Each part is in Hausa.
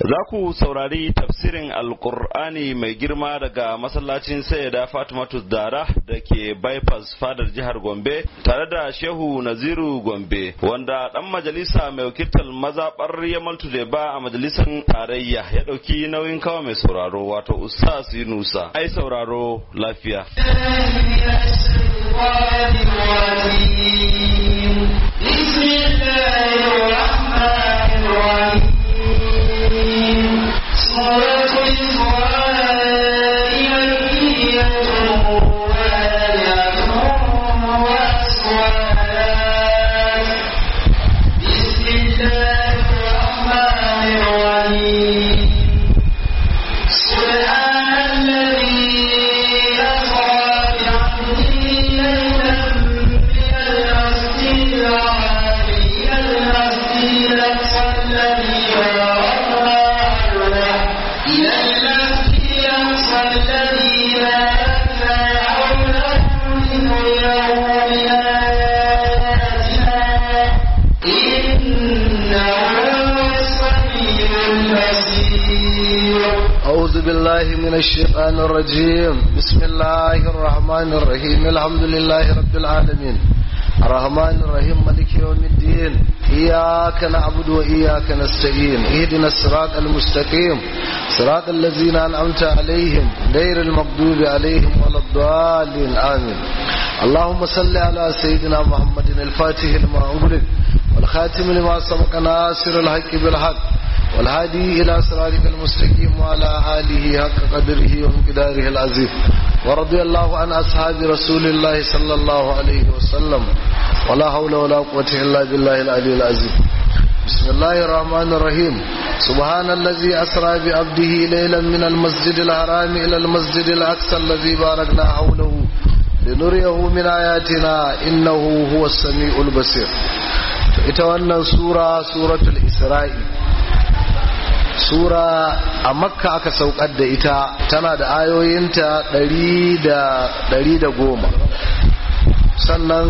Za ku saurari tafsirin Alƙur'ani mai girma daga masallacin Sayyida Fatimatu Dara da ke bypass fadar jihar Gombe tare da Shehu Naziru Gombe, wanda ɗan majalisa mai wakiltar mazaɓar Yamal Tudeba a majalisar tarayya ya ɗauki nauyin kawo mai sauraro, wato Ustaz Yunusa. Ai sauraro lafiya. أعوذ بالله من الشيطان الرجيم. بسم الله الرحمن الرحيم. الحمد لله رب العالمين الرحمن الرحيم مالك يوم الدين. إياك نعبد وإياك نستعين. اهدنا الصراط المستقيم صراط الذين أنعمت عليهم غير المغضوب عليهم ولا الضالين آمين. اللهم صل على سيدنا محمد الفاتح لما أغلق والخاتم لما سبق ناصر الحق بالحق والهادي إلى صراطك المستقيم وعلى آله حق قدره ومقداره العظيم. ورضي الله عن أصحاب رسول الله صلى الله عليه وسلم ولا حول ولا قوة إلا بالله العلي العظيم. بسم الله الرحمن الرحيم. سبحان الذي أسرى بعبده ليلا من المسجد الحرام إلى المسجد الأقصى الذي باركنا حوله لنريه من آياتنا إنه هو السميع البصير. إتوانا سورة الإسراء. Sura a Makka aka saukar da ita, tana da ayoyinta 110. Sannan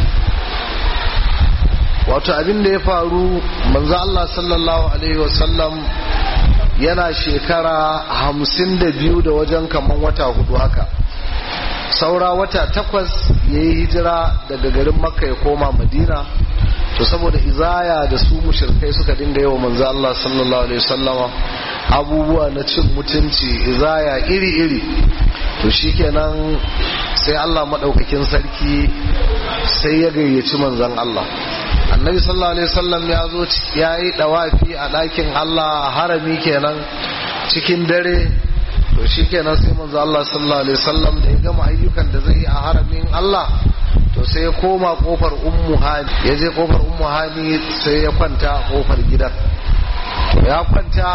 wato abin da ya faru, manzo Allah sallallahu alaihi wasallam yana shekara 52 da wajen kaman wata 4 haka. Saura wata 8 yayi hijira daga garin Makka ya koma Madina. To saboda izaya da su mushrikai suka dinga yawa manzo Allah sallallahu alaihi wasallama abubuwa na cin mutunci, izaya iri-iri, to shikenan sai Allah madaukakin sarki sai ya gayyaci manzon Allah. Annabi sallallahu alaihi wasallam ya zo yayi dawafi a ɗakin Allah, harami kenan, cikin dare. To shikenan sai manzo Allah sallallahu alaihi wasallam da ya gama ayyukan da zai yi a haramin Allah, to sai ya koma kofar ummu hani, ya je kofar ummu hani sai ya kwanta a kofar gidan. To ya kwanta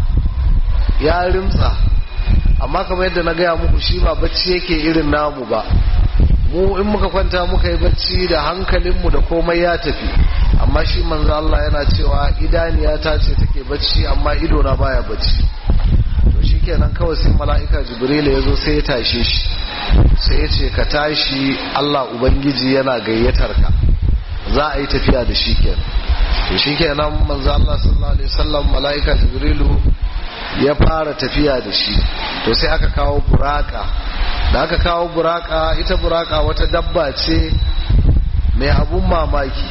ya rimtsa, amma kamar yadda na gaya muku, shi ba bacci yake irin namu ba. Mu in muka kwanta muka yi bacci da hankalinmu da komai ya tafi, amma shi manzo Allah yana cewa idaniya ta ce take bacci amma ido na baya bacci. To shikenan kawai sai mala'ika Jibril ya zo sai ya tashe shi, sai ya ce ka tashi, Allah Ubangiji yana gayyatar ka, za a yi tafiya da shi kenan. To shi kenan manzo Allah sallallahu alaihi wasallam, mala'ika Jibrilu ya fara tafiya da shi. To sai aka kawo buraka. Da aka kawo buraka, ita buraka wata dabba ce mai abun mamaki,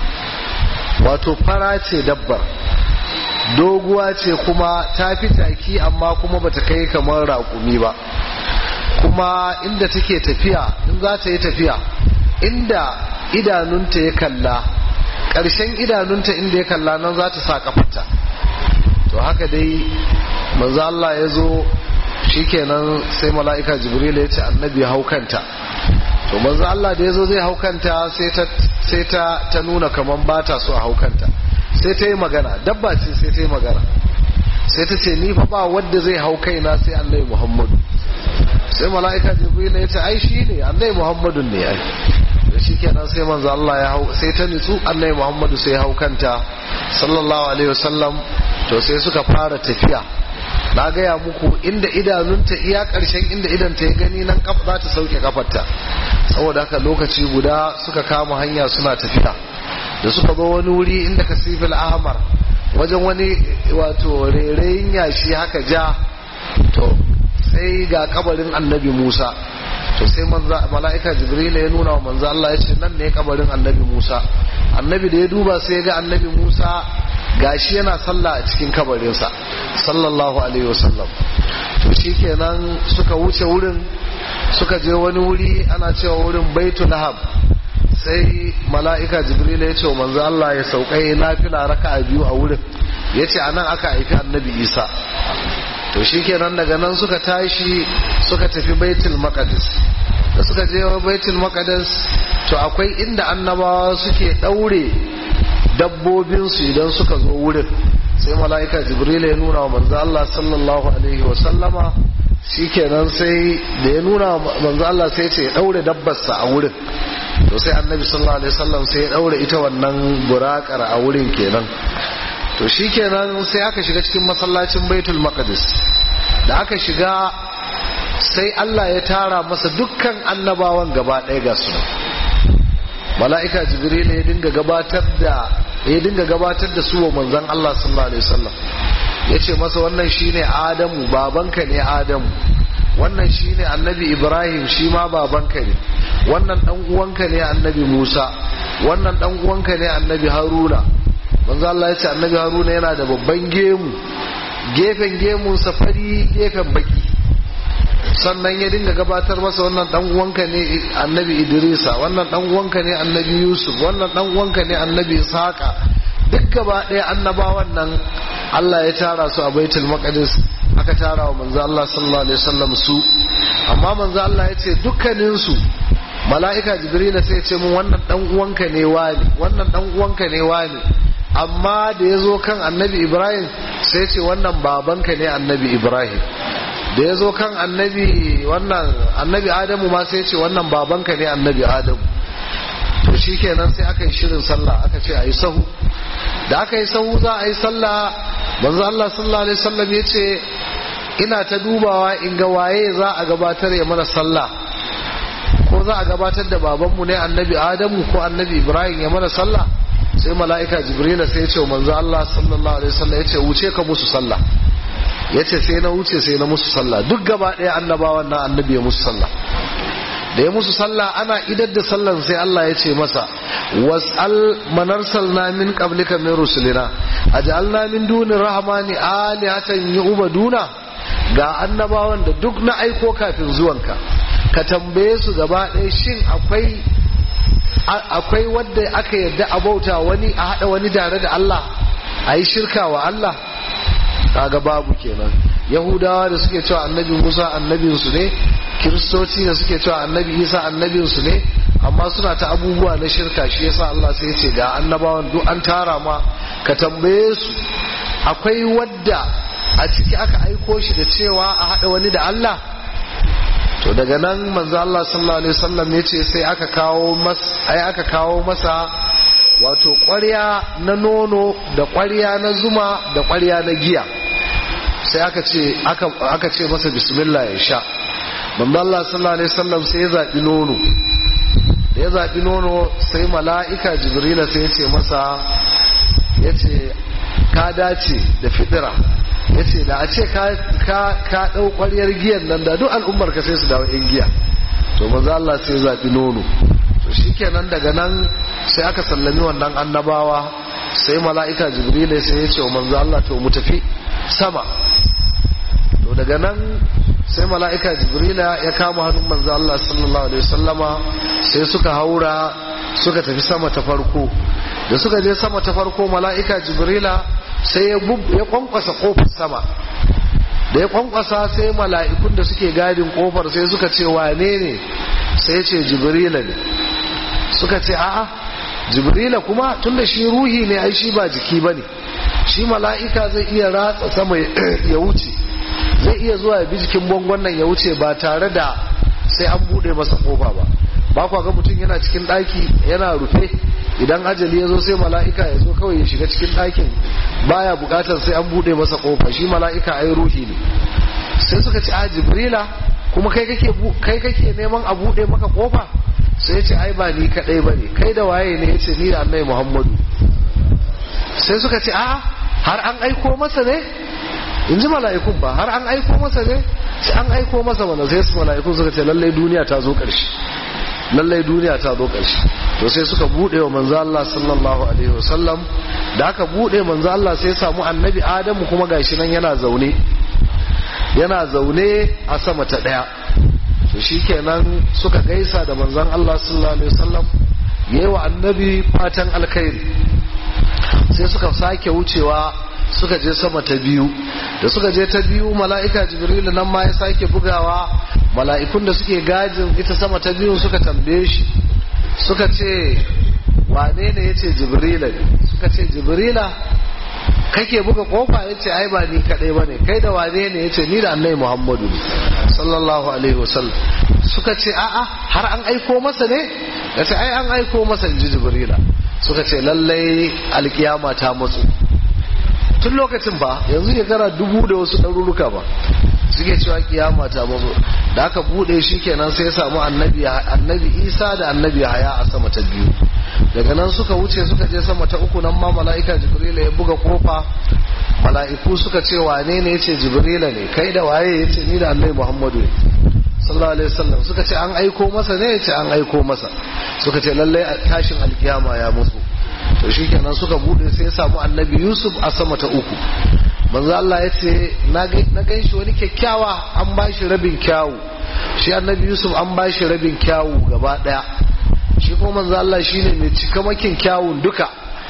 wato fara ce dabbar, doguwa ce kuma ta fi taki, amma kuma bata kai kamar raƙumi ba. Kuma inda take tafiya, in za ta yi tafiya, inda idanunta ya kalla, ƙarshen idanunta inda ya kalla nan za ta sa kafarta. To haka dai manzo Allah ya zo, shikenan sai mala'ika Jibril ya ce annabi ya haukanta. To manzo Allah da ya zo zai haukanta, sai ta nuna kaman ba ta so a haukanta, sai ta yi magana, dabba ce sai ta yi magana, sai ta ce ni fa ba wanda zai hau kaina sai annabi Muhammadu. Sai mala'ika Jibril ya ce ai shi ne annabi Muhammadu ne ai. Da shikenan sai manzo Allah ya hau, sai ta nitsu, annabi Muhammadu sai ya hau kanta sallallahu alaihi wasallam. To sai suka fara tafiya. Na gaya muku inda idanunta, iya karshen inda idanta ya gani nan kafa za ta sauke kafarta. Saboda haka lokaci guda suka kama hanya suna tafiya. Da suka zo wani wuri inda kasifil ahmar, wajen wani wato rairayin yashi haka ja, to sai ga kabarin annabi Musa. To sai mala'ika Jibril ya nuna wa manzo Allah ya ce nan ne kabarin annabi Musa. Annabi da ya duba sai ya ga annabi Musa gashi yana sallah a cikin kabarinsa sallallahu alaihi wasallam. To shikenan suka wuce wurin, suka je wani wuri ana cewa wurin Baitul Lahab. Sai mala'ika Jibril ya ce wa manzo Allah ya sauka ya nafila raka'a 2 a wurin, yace anan aka haifi annabi Isa. To shikenan daga nan suka tashi suka tafi Baitul Maqdis. Da suka je Baitul Maqdis, to akwai inda annabawa suke daure dabbobinsu idan suka zo wurin. Sai mala'ika Jibril ya nuna wa manzo Allah sallallahu alaihi wa sallama, shikenan sai da ya nuna manzo Allah sai ce ya daure dabbarsa a wurin. To sai annabi sallallahu alaihi wasallam sai ya daure ita wannan burakar a wurin kenan. To shikenan sai aka shiga cikin masallacin Baitul Maqdis. Da aka shiga sai Allah ya tara masa dukkan annabawan gaba ɗaya ga su. Mala'ika Jibril ya dinga gabatar da su wa manzon Allah sallallahu alaihi wasallam. Yace masa wannan shine Adamu, babanka ne Adamu. Wannan shine annabi Ibrahim, shi ma babanka ne. Wannan dan uwanka ne annabi Musa. Wannan dan uwanka ne annabi Haruna. Manzo Allah ya ce annabi Haruna yana da babban gemu, gefen gemunsa fari gefen baki. Sannan ya dinga gabatar masa wannan dan uwanka ne annabi Idrisa, wannan dan uwanka ne annabi Yusuf, wannan dan uwanka ne annabi Ishaqa. Duk gaba ɗaya annabawan nan Allah ya tara su a Baitul Maqdis, aka tara wa manzo Allah sallallahu alaihi wasallam su. Amma manzo Allah ya ce dukkanin su mala'ika Jibril sai ya ce mun wannan dan uwanka ne wani, wannan dan uwanka ne wani. Amma da ya zo kan annabi Ibrahim sai ya ce wannan babanka ne annabi Ibrahim. Da ya zo kan annabi Adamu ma sai ya ce wannan babanka ne annabi Adamu. To shikenan sai aka yi shirin sallah, aka ce ayi sahu. Da aka yi sahu za a yi sallah, manzo Allah sallallahu alaihi wasallam ya ce ina ta dubawa in ga waye za a gabatar ya mana sallah, ko za a gabatar da babanmu ne annabi Adamu ko annabi Ibrahim ya mana sallah. Sai mala'ika Jibril sai ya ce manzo Allah sallallahu alaihi wasallam ya ce wuce ka musu sallah. Ya ce sai na wuce sai na musu sallah, duk gaba ɗaya annabawan nan annabi ya musu sallah. Da ya musu sallah ana idar da sallan sai Allah ya ce masa was'al man arsalna min qablika min rusulina aj'alna min dunir rahmani alihatan yu'baduna. Ga annabawan da duk na aiko kafin zuwanka, ka tambaye su gaba ɗaya shin akwai wadda aka yarda a bauta wani, a hada wani tare da Allah, a yi shirka wa Allah? Kaga babu kenan. Yahudawa da suke cewa annabi Musa annabinsu ne, kiristoci da suke cewa annabi Isa annabinsu ne, amma suna ta abubuwa na shirka. Shi yasa Allah sai ya ce ga annabawan duk an tara ma, ka tambaye su akwai wadda a ciki aka aiko shi da cewa a hada wani da Allah? To daga nan manzo Allah sallallahu alaihi wasallam ya ce sai aka kawo masa wato ƙwarya na nono da ƙwarya na zuma da ƙwarya na giya. Sai aka ce masa bismillah ya sha. Manzo Allah sallallahu alaihi wasallam sai ya zabi nono. Da ya zabi nono sai mala'ika Jibril sai ya ce masa, yace ka dace da fitira. Yace da a ce ka dau ƙwaryar giyan nan da duk al'ummar ka sai su dawo in giya. To manzo Allah sai ya zabi nono. To shikenan daga nan sai aka sallami wannan annabawa. Sai mala'ika Jibril sai ya ce wa manzo Allah to mu tafi sama. To daga nan sai mala'ika Jibril ya kama hannun manzo Allah sallallahu alaihi wasallama, sai suka haura suka tafi sama ta farko. Da suka je sama ta farko mala'ika Jibril sai ya kwankwasa kofar sama. Da ya kwankwasa sai mala'ikun da suke gadin kofar sai suka ce wane ne? Sai ya ce Jibril ne. Suka ce a'a Jibril kuma tunda shi ruhi ne, ai shi ba jiki bane. Shi mala'ika zai iya ratsa sama ya wuce, zai iya zuwa ya bi jikin bangon nan ya wuce ba tare da sai an bude masa kofa ba. Ba kwa ga mutum yana cikin daki yana rufe, idan ajali ya zo sai mala'ika ya zo kawai ya shiga cikin dakin, baya bukatar sai an bude masa kofa. Shi mala'ika ai ruhi ne. Sai suka ce a Jibrila kuma kai kake neman a bude maka kofa? Sai ya ce ai ba ni kadai bane, kai da waye ne? Ya ce ni da Annabi Muhammadu. Sai suka ce a har an aiko masa ne in ji mala'ikun ba har an aiko masa ne sai an aiko masa mana sai su mala'ikun suka ce lallai duniya ta zo ƙarshe lallai duniya ta zo ƙarshe to sai suka bude wa manzo Allah sallallahu alaihi wasallam da aka bude manzo Allah sai ya samu annabi Adamu kuma gashi nan yana zaune a sama ta daya to shikenan suka gaisa da manzon Allah sallallahu alaihi wasallam yayi wa annabi fatan alkhairi sai suka sake wucewa suka je sama ta biyu da suka je ta biyu mala'ika jibril nan ma ya sake bugawa mala'ikun da suke gajin ita sama ta biyu suka tambaye shi suka ce wane ne yace jibrila suka ce jibrila kake buga kofa yace ai ba ni kadai bane kai da wane ne yace ni da annabi Muhammadu sallallahu alaihi wasallam suka ce a'a har an aiko masa ne yace ai an aiko masa inji jibrila suka ce lallai alkiyama ta matsu tun lokacin ba yanzu shekara 1000 da wasu ɗaruruka ba suke cewa kiyama ta matso da aka bude shi kenan sai ya samu annabi Isa da annabi Haya a sama ta biyu daga nan suka wuce suka je sama ta uku nan ma mala'ika Jibril ya buga kofa mala'iku suka ce wane ne yace Jibril ne kai da waye yace ni da annabi Muhammadu sallallahu alaihi wasallam suka ce an aiko masa ne yace an aiko masa suka ce lalle tashin alkiyama ya mutu to shikenan suka bude sai ya samu annabi Yusuf a sama ta uku manzo Allah ya ce na ganshi wani kyakkyawa an bashi rabin kyawu shi annabi Yusuf an bashi rabin kyawu gaba daya shi kuma manzo Allah shine mai cikamakin kyawun duka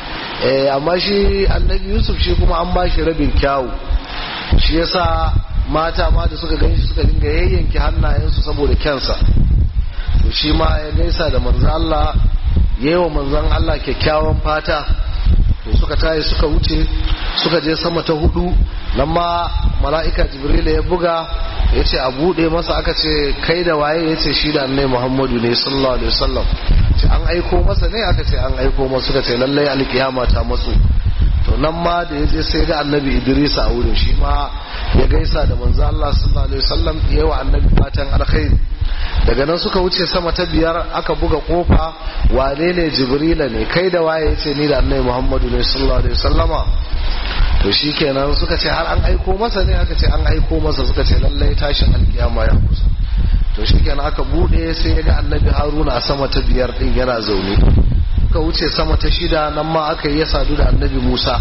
amma shi annabi Yusuf shi kuma an bashi rabin kyawu shi yasa mata ma da suka ganshi suka dinga yayyanke hannayensu saboda kyansa to shi ma ya gaisa da manzo Allah yewa manzon Allah kyakkyawan fata to suka tayi suka wuce suka je sama ta hudu nan ma mala'ika Jibril ya buga yace a bude masa aka ce kai da waye yace shi da annabi Muhammadu ne sallallahu alaihi wasallam ce an aiko masa ne aka ce an aiko masa suka ce lallai alkiyama ta matsu to nan ma da yaje sai ga annabi Idris a wurin shi ma ya gaisa da manzo Allah sallallahu alaihi wasallam yawa annabi fatan alkhairi daga nan suka wuce sama ta biyar aka buga kofa wane ne Jibrila ne kai da waye yace ni da annabi Muhammadu ne sallallahu alaihi wasallama to shikenan suka ce har an aiko masa ne aka ce an aiko masa suka ce lallai tashin alkiyama ya kusa to shikenan aka bude sai ya ga annabi Haruna a sama ta biyar din yana zaune suka wuce sama ta shida nan ma aka yi sadu da annabi Musa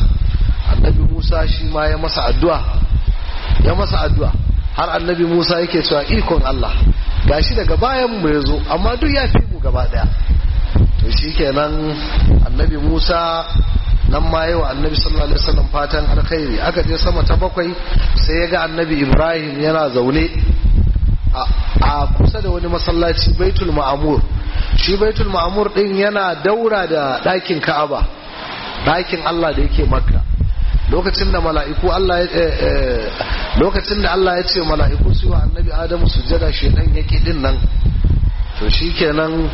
shi ma ya masa addu'a har annabi Musa yake cewa ikon Allah gashi daga bayan mu yazo amma duk ya fi mu gaba daya to shikenan annabi Musa nan ma yawa annabi sallallahu alaihi wasallam fatan alkhairi aka je sama ta bakwai sai ya ga annabi Ibrahim yana zaune a kusa da wani masallaci Baitul Ma'mur shi Baitul Ma'mur din yana daura da ɗakin Ka'aba ɗakin Allah da yake Makka lokacin da Allah ya ce mala'iku su wa annabi Adamu sujjada shedan yake din nan to shikenan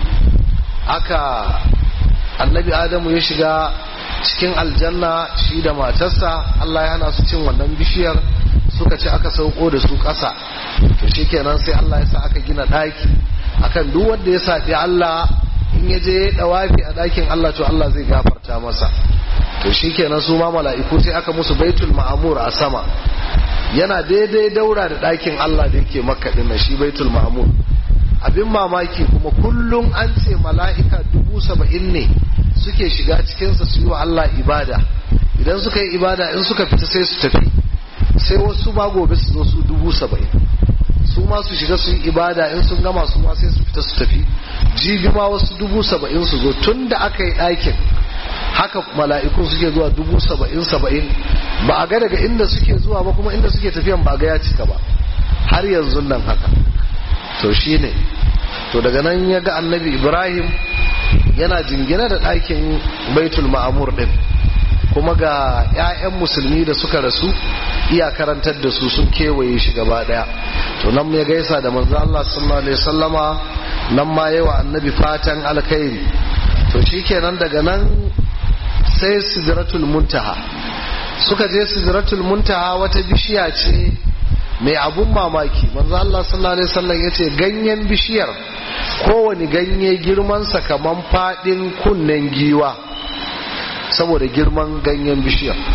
annabi Adamu ya shiga cikin aljanna shi da matarsa Allah ya hana su cin wannan bishiyar suka ci aka sauko da su ƙasa to shikenan sai Allah ya sa aka gina ɗaki akan duk wanda ya saɓi Allah in ya je dawafi a ɗakin Allah to Allah zai gafarta masa to shikenan su ma mala'iku sai aka musu Baitul Ma'mur a sama yana daidai daura da ɗakin Allah da yake Makka din shi Baitul Ma'mur abin mamaki kuma kullum an ce mala'ika 70,000 ne suke shiga cikinsa su yi wa Allah ibada idan suka yi ibada in suka fita sai su tafi sai wasu ma gobe su zo su 70,000 su ma su shiga su yi ibada in sun gama su ma sai su fita su tafi jibi ma wasu 70,000 su zo tun da aka yi ɗakin haka mala'ikun suke zuwa 70,000 ba a ga daga inda suke zuwa ba kuma inda suke tafiyan ba ga ya cika ba har yanzu nan haka to shine to daga nan ya ga annabi Ibrahim yana jingina da ɗakin Baitul Ma'mur din kuma ga 'ya'yan musulmi da suka rasu iya karantar da su sun kewaye shi gaba daya to nan ya gaisa da manzo Allah sallallahu alaihi wasallama nan ma yawa annabi fatan alkhairi to shikenan daga nan sai Sidratul Muntaha suka je Sidratul Muntaha wata bishiya ce mai abun mamaki manzo Allah sallallahu alaihi wasallam yace ganyen bishiyar kowane ganye girman sa kaman fadin kunnen giwa saboda girman ganyen bishiyar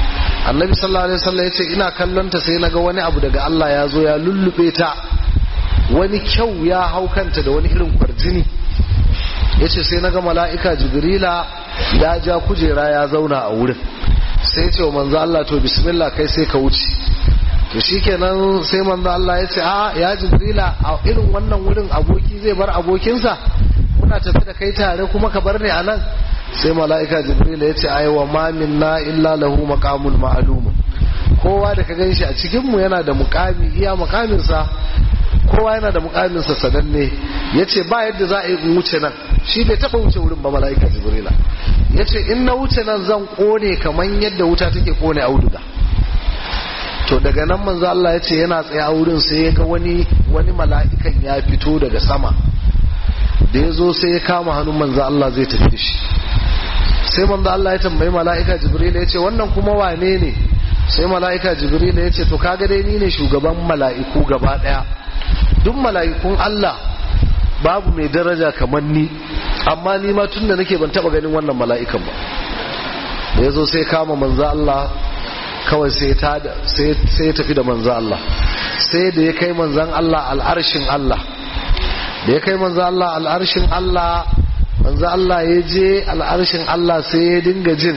annabi sallallahu alaihi wasallam yace ina kallon ta sai naga wani abu daga Allah ya zo ya lullube ta, wani kyau ya hau kanta da wani irin kwarjini. yace sai naga mala'ika jibrila ya ja kujera ya zauna a wurin, sai ce wa manzo Allah to bismillah kai sai ka wuce. to shikenan sai manzo Allah ya ce a ya jibrila a irin wannan wurin aboki zai bar abokinsa, muna tafi da kai tare kuma ka bar ni anan? sai mala'ika jibrila ya ce ai wa ma minna illa lahu maqamul ma'lum, kowa da ka ganshi a cikin mu yana da muqami, iya muqamin sa, kowa yana da muqamin sa sananne. yace ba yadda za a yi wuce nan, shi bai taba wuce wurin ba mala'ika jibrila. yace in na wuce nan zan kone kaman yadda wuta take kone auduga. to daga nan manzo Allah ya ce yana tsaye a wurin sai ya ga wani mala'ikan ya fito daga sama, da ya zo sai ya kama hannun manzo Allah zai tafi da shi. sai manzo Allah ya tambayi mala'ika Jibril ya ce wannan kuma wane ne? sai mala'ika Jibril ya ce to kaga dai ni ne shugaban mala'iku gaba daya, duk mala'ikun Allah babu mai daraja kamar ni, amma ni ma tunda nake ban taba ganin wannan mala'ikan ba. da ya zo sai kama manzo Allah kawai sai ya tafi da manzo Allah, sai da ya kai manzon Allah al'arshin Allah. da ya kai manzo Allah al'arshin Allah, manzo Allah ya je al'arshin Allah sai ya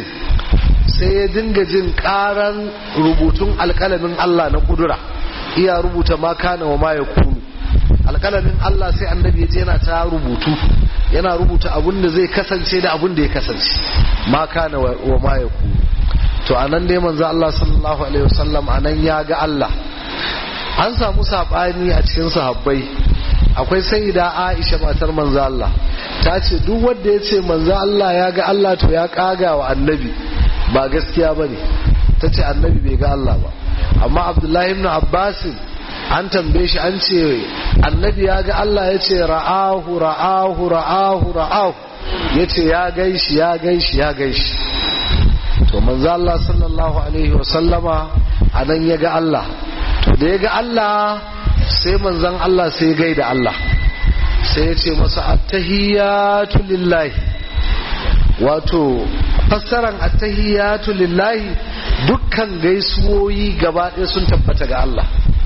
dinga jin karan rubutun alƙalamin Allah na kudura, iya rubuta ma kana wa ma yakunu. alƙalamin Allah sai annabi ya je yana ta rubutu, yana rubuta abun da zai kasance da abun da ya kasance, ma kana wa ma yakunu. to anan dai manzo Allah sallallahu alaihi wasallam anan ya ga Allah. an samu sabani a cikin sahabbai, akwai sayyida Aisha matar manzo Allah ta ce duk wanda ya ce manzo Allah ya ga Allah to ya kaga wa annabi, ba gaskiya bane. ta ce annabi bai ga Allah ba. amma Abdullahi ibn Abbas an tambaye shi an ce annabi ya ga Allah, ya ce ra'ahu ya ce ya gaishi. to manzo Allah sallallahu alaihi wasallama anan ya ga Allah. to da ya ga Allah sai manzon Allah sai gaida Allah, sai ya ce masa attahiyatu lillahi. wato fassaran attahiyatu lillahi dukkan gaisuwoyi gaba ɗaya sun tabbata ga Allah.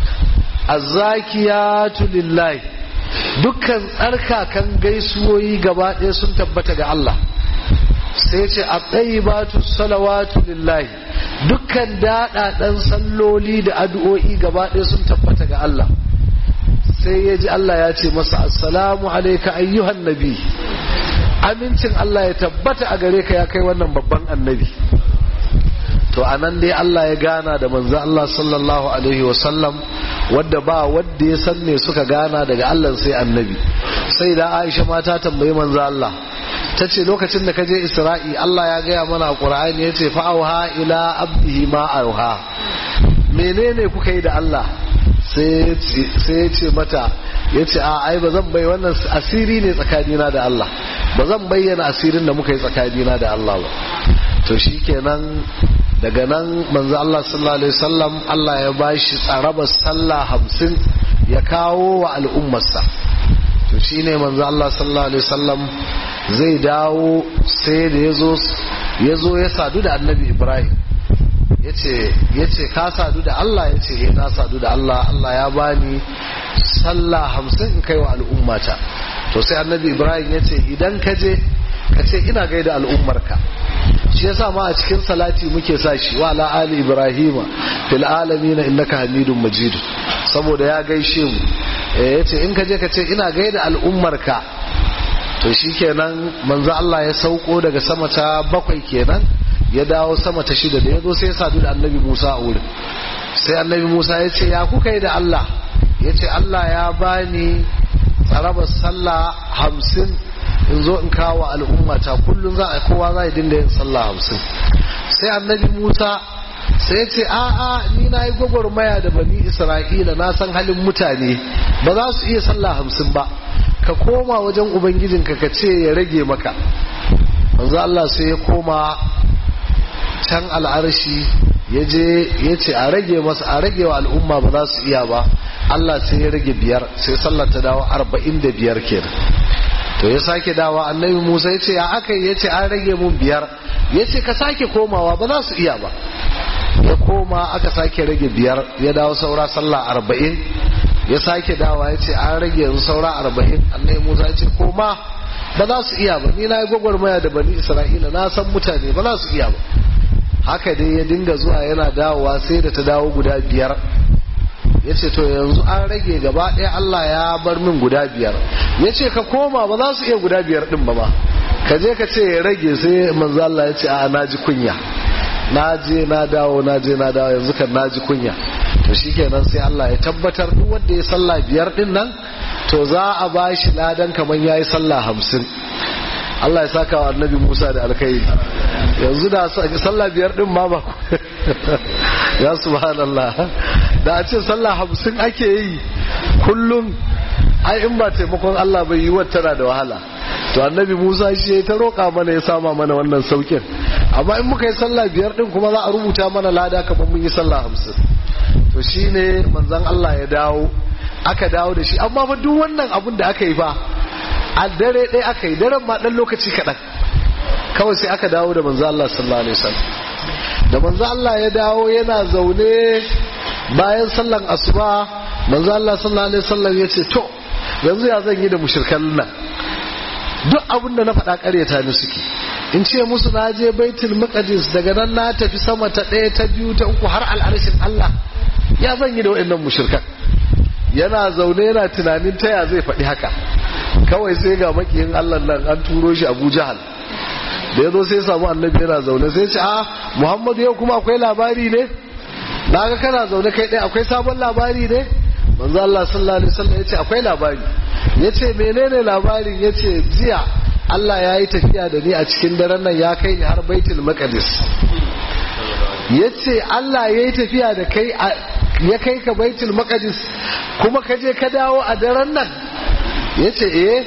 azzakiyatu lillahi dukkan tsarkakan gaisuwoyi gaba ɗaya sun tabbata ga Allah. sai ce at-tayyibatu salawatu lillahi dukkan daɗaɗan salloli da addu'o'i gaba ɗaya sun tabbata ga Allah. sai ya ji Allah ya ce masa assalamu alayka ayyuhan nabi, amincin Allah ya tabbata a gare ka ya kai wannan babban annabi. to anan dai Allah ya gana da manzo Allah sallallahu alaihi wasallam, wadda ba wadda ya san me suka gana daga Allah sai annabi. sai da Aisha ma ta tambayi manzo Allah, ta ce lokacin da ka je Isra'i Allah ya gaya mana a Qur'ani, ya ce fa'auha ila abdihi ma auha, menene kuka yi da Allah? sai ya ce mata, ya ce ai ba zan bai, wannan asiri ne tsakanina da Allah, ba zan bayyana asirin da muka yi tsakanina da Allah ba. to shikenan daga nan manzo Allah sallallahu alaihi wasallam Allah ya bashi tsaraba sallah 50 ya kawo wa al'ummarsa. to shine manzo Allah sallallahu alaihi wasallam zai dawo, sai da yazo ya sadu da annabi Ibrahim. yace ka sadu da Allah? yace na sadu da Allah, Allah ya bani sallah 50 in kai wa al'ummata. to sai annabi Ibrahim yace idan ka je ka ce ina gaida al'ummarka. shi yasa ma a cikin salati muke sa shi wa ala ali ibrahima fil alamin innaka hamidum majid, saboda ya gaishe mu. yace in ka je ka ce ina gaida al'ummarka. to shikenan manzo Allah ya sauko daga sama ta 7 kenan ya dawo sama ta 6. da yazo sai ya sadu da annabi Musa a wurin. sai annabi Musa ya ce ya kuka yi da Allah? ya ce Allah ya bani tsarabar sallah 50 in zo in kawo al'ummata, kullum kowa za ya dinga yin sallah 50. sai annabi Musa sai ya ce a'a ni na yi gwagwarmaya da bani Isra'ila, na san halin mutane ba za su iya sallah 50 ba, ka koma wajen ubangijinka ka ce ya rage maka. manzo Allah sai ya koma can al'arshi, ya je ya ce a rage masa, a rage wa al'umma ba za su iya ba. Allah sai ya rage 5, sai sallar ta dawo 45 kenan. to ya sake dawa annabi Musa ya ce ya aka yi? ya ce an rage mun 5. ya ce ka sake komawa, ba za su iya ba. ya koma aka sake rage 5 ya dawo saura sallah 40 ya sake dawa ya ce an rage yanzu saura 40 annabi Musa ya ce koma ba za su iya ba ni na yi gwagwarmaya da bani Isra'ila na san mutane ba za su iya ba. Haka dai ya dinga zuwa yana dawowa sai da ta dawo guda 5 ya ce to yanzu an rage gaba ɗaya Allah ya bar min guda 5 ya ce ka koma ba za su iya guda 5 ɗin ba ka je ka ce ya rage. sai manzo Allah ya ce a na ji kunya na je na dawo yanzu kan na ji kunya. To shikenan sai Allah ya tabbatar duk wanda ya sallah 5 ɗin nan to za a ba shi ladan kamar ya yi sallah 50. Allah ya saka wa annabi Musa da alkhairi. Yanzu da sallah 5 ɗin ma ba ya subhanallah, da a ce sallah 50 ake yi kullum, ai in ba taimakon Allah bai yi tana da wahala. To annabi Musa shi ya ta roƙa mana ya sama mana wannan saukin, amma in muka yi sallah 5 ɗin kuma za a rubuta mana lada kamar mun yi sallah 50. To shine manzon Allah ya dawo, aka dawo da shi, amma fa duk wannan abun da aka yi fa a dare ɗaya aka yi, daren ma ɗan lokaci kaɗan kawai sai aka dawo da manzo Allah sallallahu alaihi wasallam. Da manzo Allah ya dawo yana zaune bayan sallan asuba, manzo Allah sallallahu alaihi wasallam ya ce to yanzu ya zan yi da mushrikan nan, duk abin da na faɗa ƙaryata ni suke, in ce musu na je baitul maqdis daga nan na tafi sama ta 1 ta 2 ta 3 har al'arshin Allah, ya zan yi da waɗannan mushrikan. Yana zaune yana tunanin ta ya zai faɗi haka, kawai sai ga makiyin Allah nan an turo shi Abu Jahal. Da ya zo sai samu annabi yana zaune sai ce a Muhammadu yau kuma akwai labari ne, na ga kana zaune kai ɗaya, akwai sabon labari ne? Manzo Allah sallallahu alaihi wasallam ya ce akwai labari. Ya ce menene labarin? Ya ce jiya Allah ya yi tafiya da ni a cikin daren nan ya kai ni har baitul maqdis. Ya ce Allah ya yi tafiya da kai ya kai ka baitul maqdis kuma ka je ka dawo a daren nan? Ya ce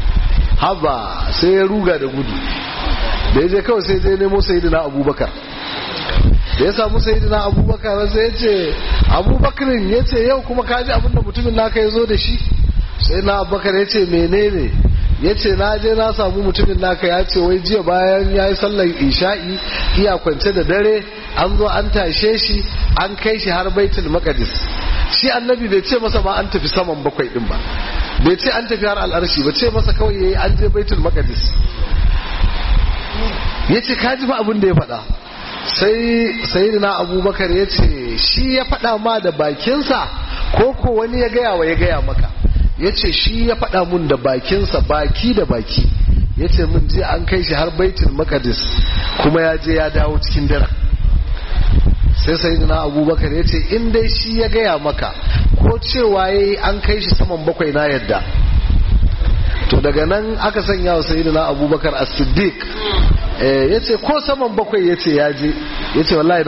haba, sai ya ruga da gudu. Da ya je kawai sai zai nemo sayyidina Abubakar. Da ya samu sayyidina Abubakar sai ya ce Abubakarin, ya ce yau kuma ka ji abinda mutumin naka ya zo da shi? Sayyidina Abubakar ya ce menene? Ya ce na je na samu mutumin naka ya ce wai jiya bayan ya yi sallar isha'i iya kwance da dare an zo an tashe shi an kai shi har baitul maqdis. Shi annabi bai ce masa ma an tafi saman 7 din ba, bai ce an tafi har al'arshi ba, ce masa kawai yayi an je baitul maqdis. Yace ka ji ba abin da ya faɗa. Sai sayyidina Abubakar ya ce shi ya faɗa ma da bakinsa ko ko wani ya gaya maka? Ya ce shi ya faɗa mun da bakinsa, baki da baki. Ya ce mun je an kai shi har baitul maqdis kuma ya je ya dawo cikin dare. Sai sayyidina Abubakar ya ce in dai shi ya gaya maka ko cewa yayi an kai shi saman 7 na yadda. To daga nan aka sanya wa sayyidina Abubakar as-Siddiq, ya ce ko saman 7 ya ce ya je, ya ce wallahi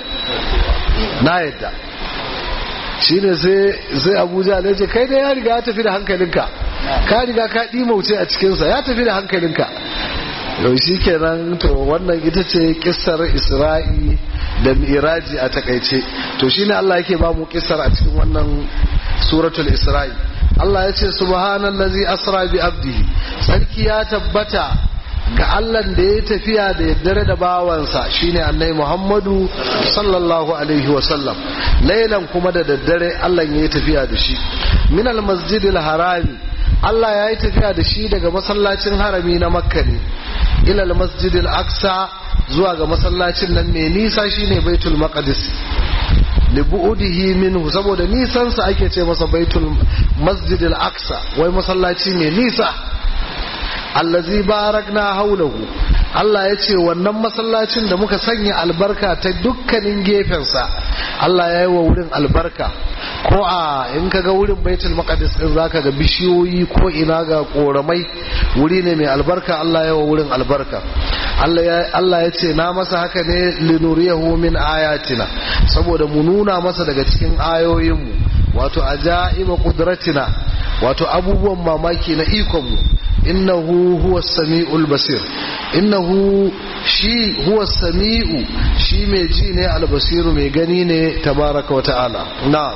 na yadda. Shi ne sai Abuja ya ce kai dai ya riga ya tafi da hankalinka, ka riga ka ɗimauce a cikinsa, ya tafi da hankalinka. Yau shi kenan. To wannan ita ce kissar Isra'i da Mi'raji a takaice. To shi ne Allah yake ba mu kissar a cikin wannan suratul Isra'i. Allah ya ce subhanallazi asra bi abdihi, sarki ya tabbata ga Allah da ya tafiya da yaddare da bawansa shine annabi Muhammadu sallallahu alaihi wasallam, lailan kuma da daddare Allah ya tafiya da shi, minal masjidil harami, Allah ya yi tafiya da shi daga masallacin harami na Makka ne, ilal masjidil aqsa, zuwa ga masallacin nan mai nisa shine baitul maqdis, libu'udihi minhu, saboda nisansa ake ce masa baitul masjidil aqsa, wai masallaci mai nisa. Allazi barakna haulahu, Allah ya ce wannan masallacin da muka sanya albarka ta dukkanin gefensa, Allah ya yi wa wurin albarka. Ko in ka ga wurin baitul maqdis din zaka ga bishiyoyi ko ina ga koramai, wuri ne mai albarka, Allah ya wa wurin albarka. Allah ya ce na masa haka ne linuriyahu min ayatina, saboda mu nuna masa daga cikin ayoyinmu, wato ajaiba qudratina, wato abubuwan mamaki na ikonmu. innahu huwa sami'ul basir, innahu shi huwa sami'u, shi mai ji ne, albasiru mai gani ne, tabaraka wa ta'ala. Na'am.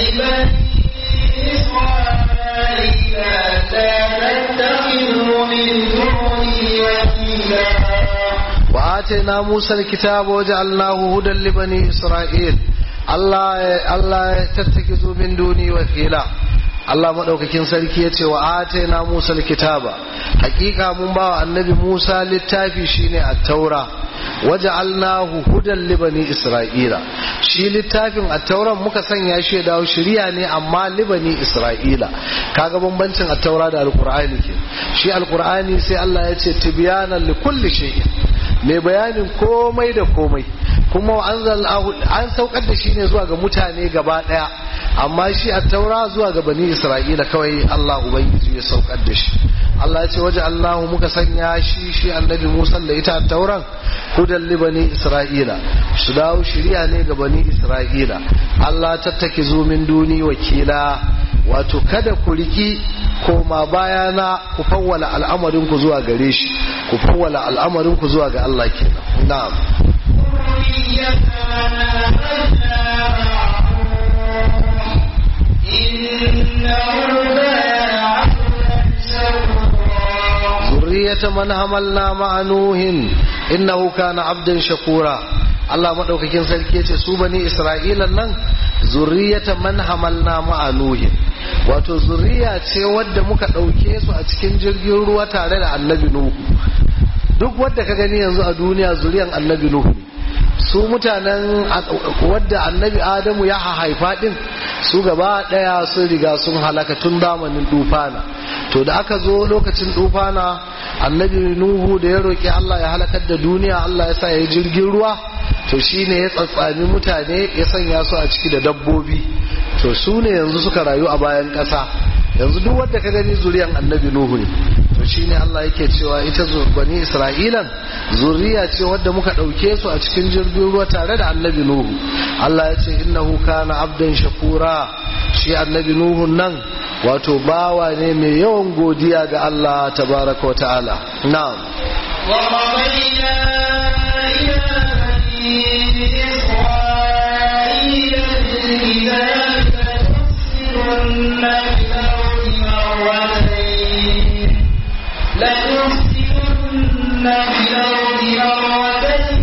وآتيناه wa atayna Musa al-kitaba wa ja'alnahu hudan li bani Isra'il Allah tattakizu min duni wakila. Allah madaukakin sarki yace wa atayna Musa al-kitaba, hakika mun ba wa annabi Musa littafi shine at-taura, waja'alnahu hudan li bani Isra'ila. Shi littafin at-tauran muka sanya shi dawo shari'a ne amma li bani Isra'ila. Kaga bambancin at-taura da al-Qur'ani ke. Shi al-Qur'ani sai Allah ya ce tibyanan li kulli shay'in, mai bayanin komai da komai, kuma an saukar da shi ne zuwa ga mutane gaba daya, amma shi at-taura zuwa ga bani Isra'ila kawai Allah ubangiji ya saukar da shi. Allah ya ce waja'alnahu muka sanya shi annabi Musa da ita at-tauran hudan li bani Isra'ila, su dawo shari'a ne ga bani Isra'ila. Allah tattakizu min duni wakila, wato kada ku riki koma bayana, ku fawwala al'amarin ku zuwa gare shi, ku fawwala al'amarin ku zuwa ga Allah kenan. Na'am. zurriyata man hamalna ma'a nuhin innahu kana abdan shakura. Allah madaukakin sarki yace su bani Isra'ilan nan zurriyata man hamalna ma'a nuhin, wato zuriya ce wadda muka dauke su a cikin jirgin ruwa tare da annabi Nuhu. Duk wadda ka gani yanzu a duniya zuriyan annabi Nuhu, su mutanen wadda annabi Adamu ya haifa din su gaba daya sun riga sun halaka tun zamanin dufana. To da aka zo lokacin dufana, annabi Nuhu da ya roki Allah ya halakar da duniya, Allah ya sa ya yi jirgin ruwa, to shine ya tsatsami mutane ya sanya su a ciki da dabbobi. To su ne yanzu suka rayu a bayan ƙasa. Yanzu duk wanda ka gani zuriyan annabi Nuhu ne. To shine Allah yake cewa ita bani Isra'ilan zuriya ce wadda muka ɗauke su a cikin jirgin ruwa tare da annabi Nuhu. Allah ya ce innahu kana abdan shakura, shi annabi Nuhu nan wato bawa ne mai yawan godiya ga Allah tabaraka wa ta'ala. Na'am. wa qabayna ila bani Isra'ila لتفسدن في الأرض مرتين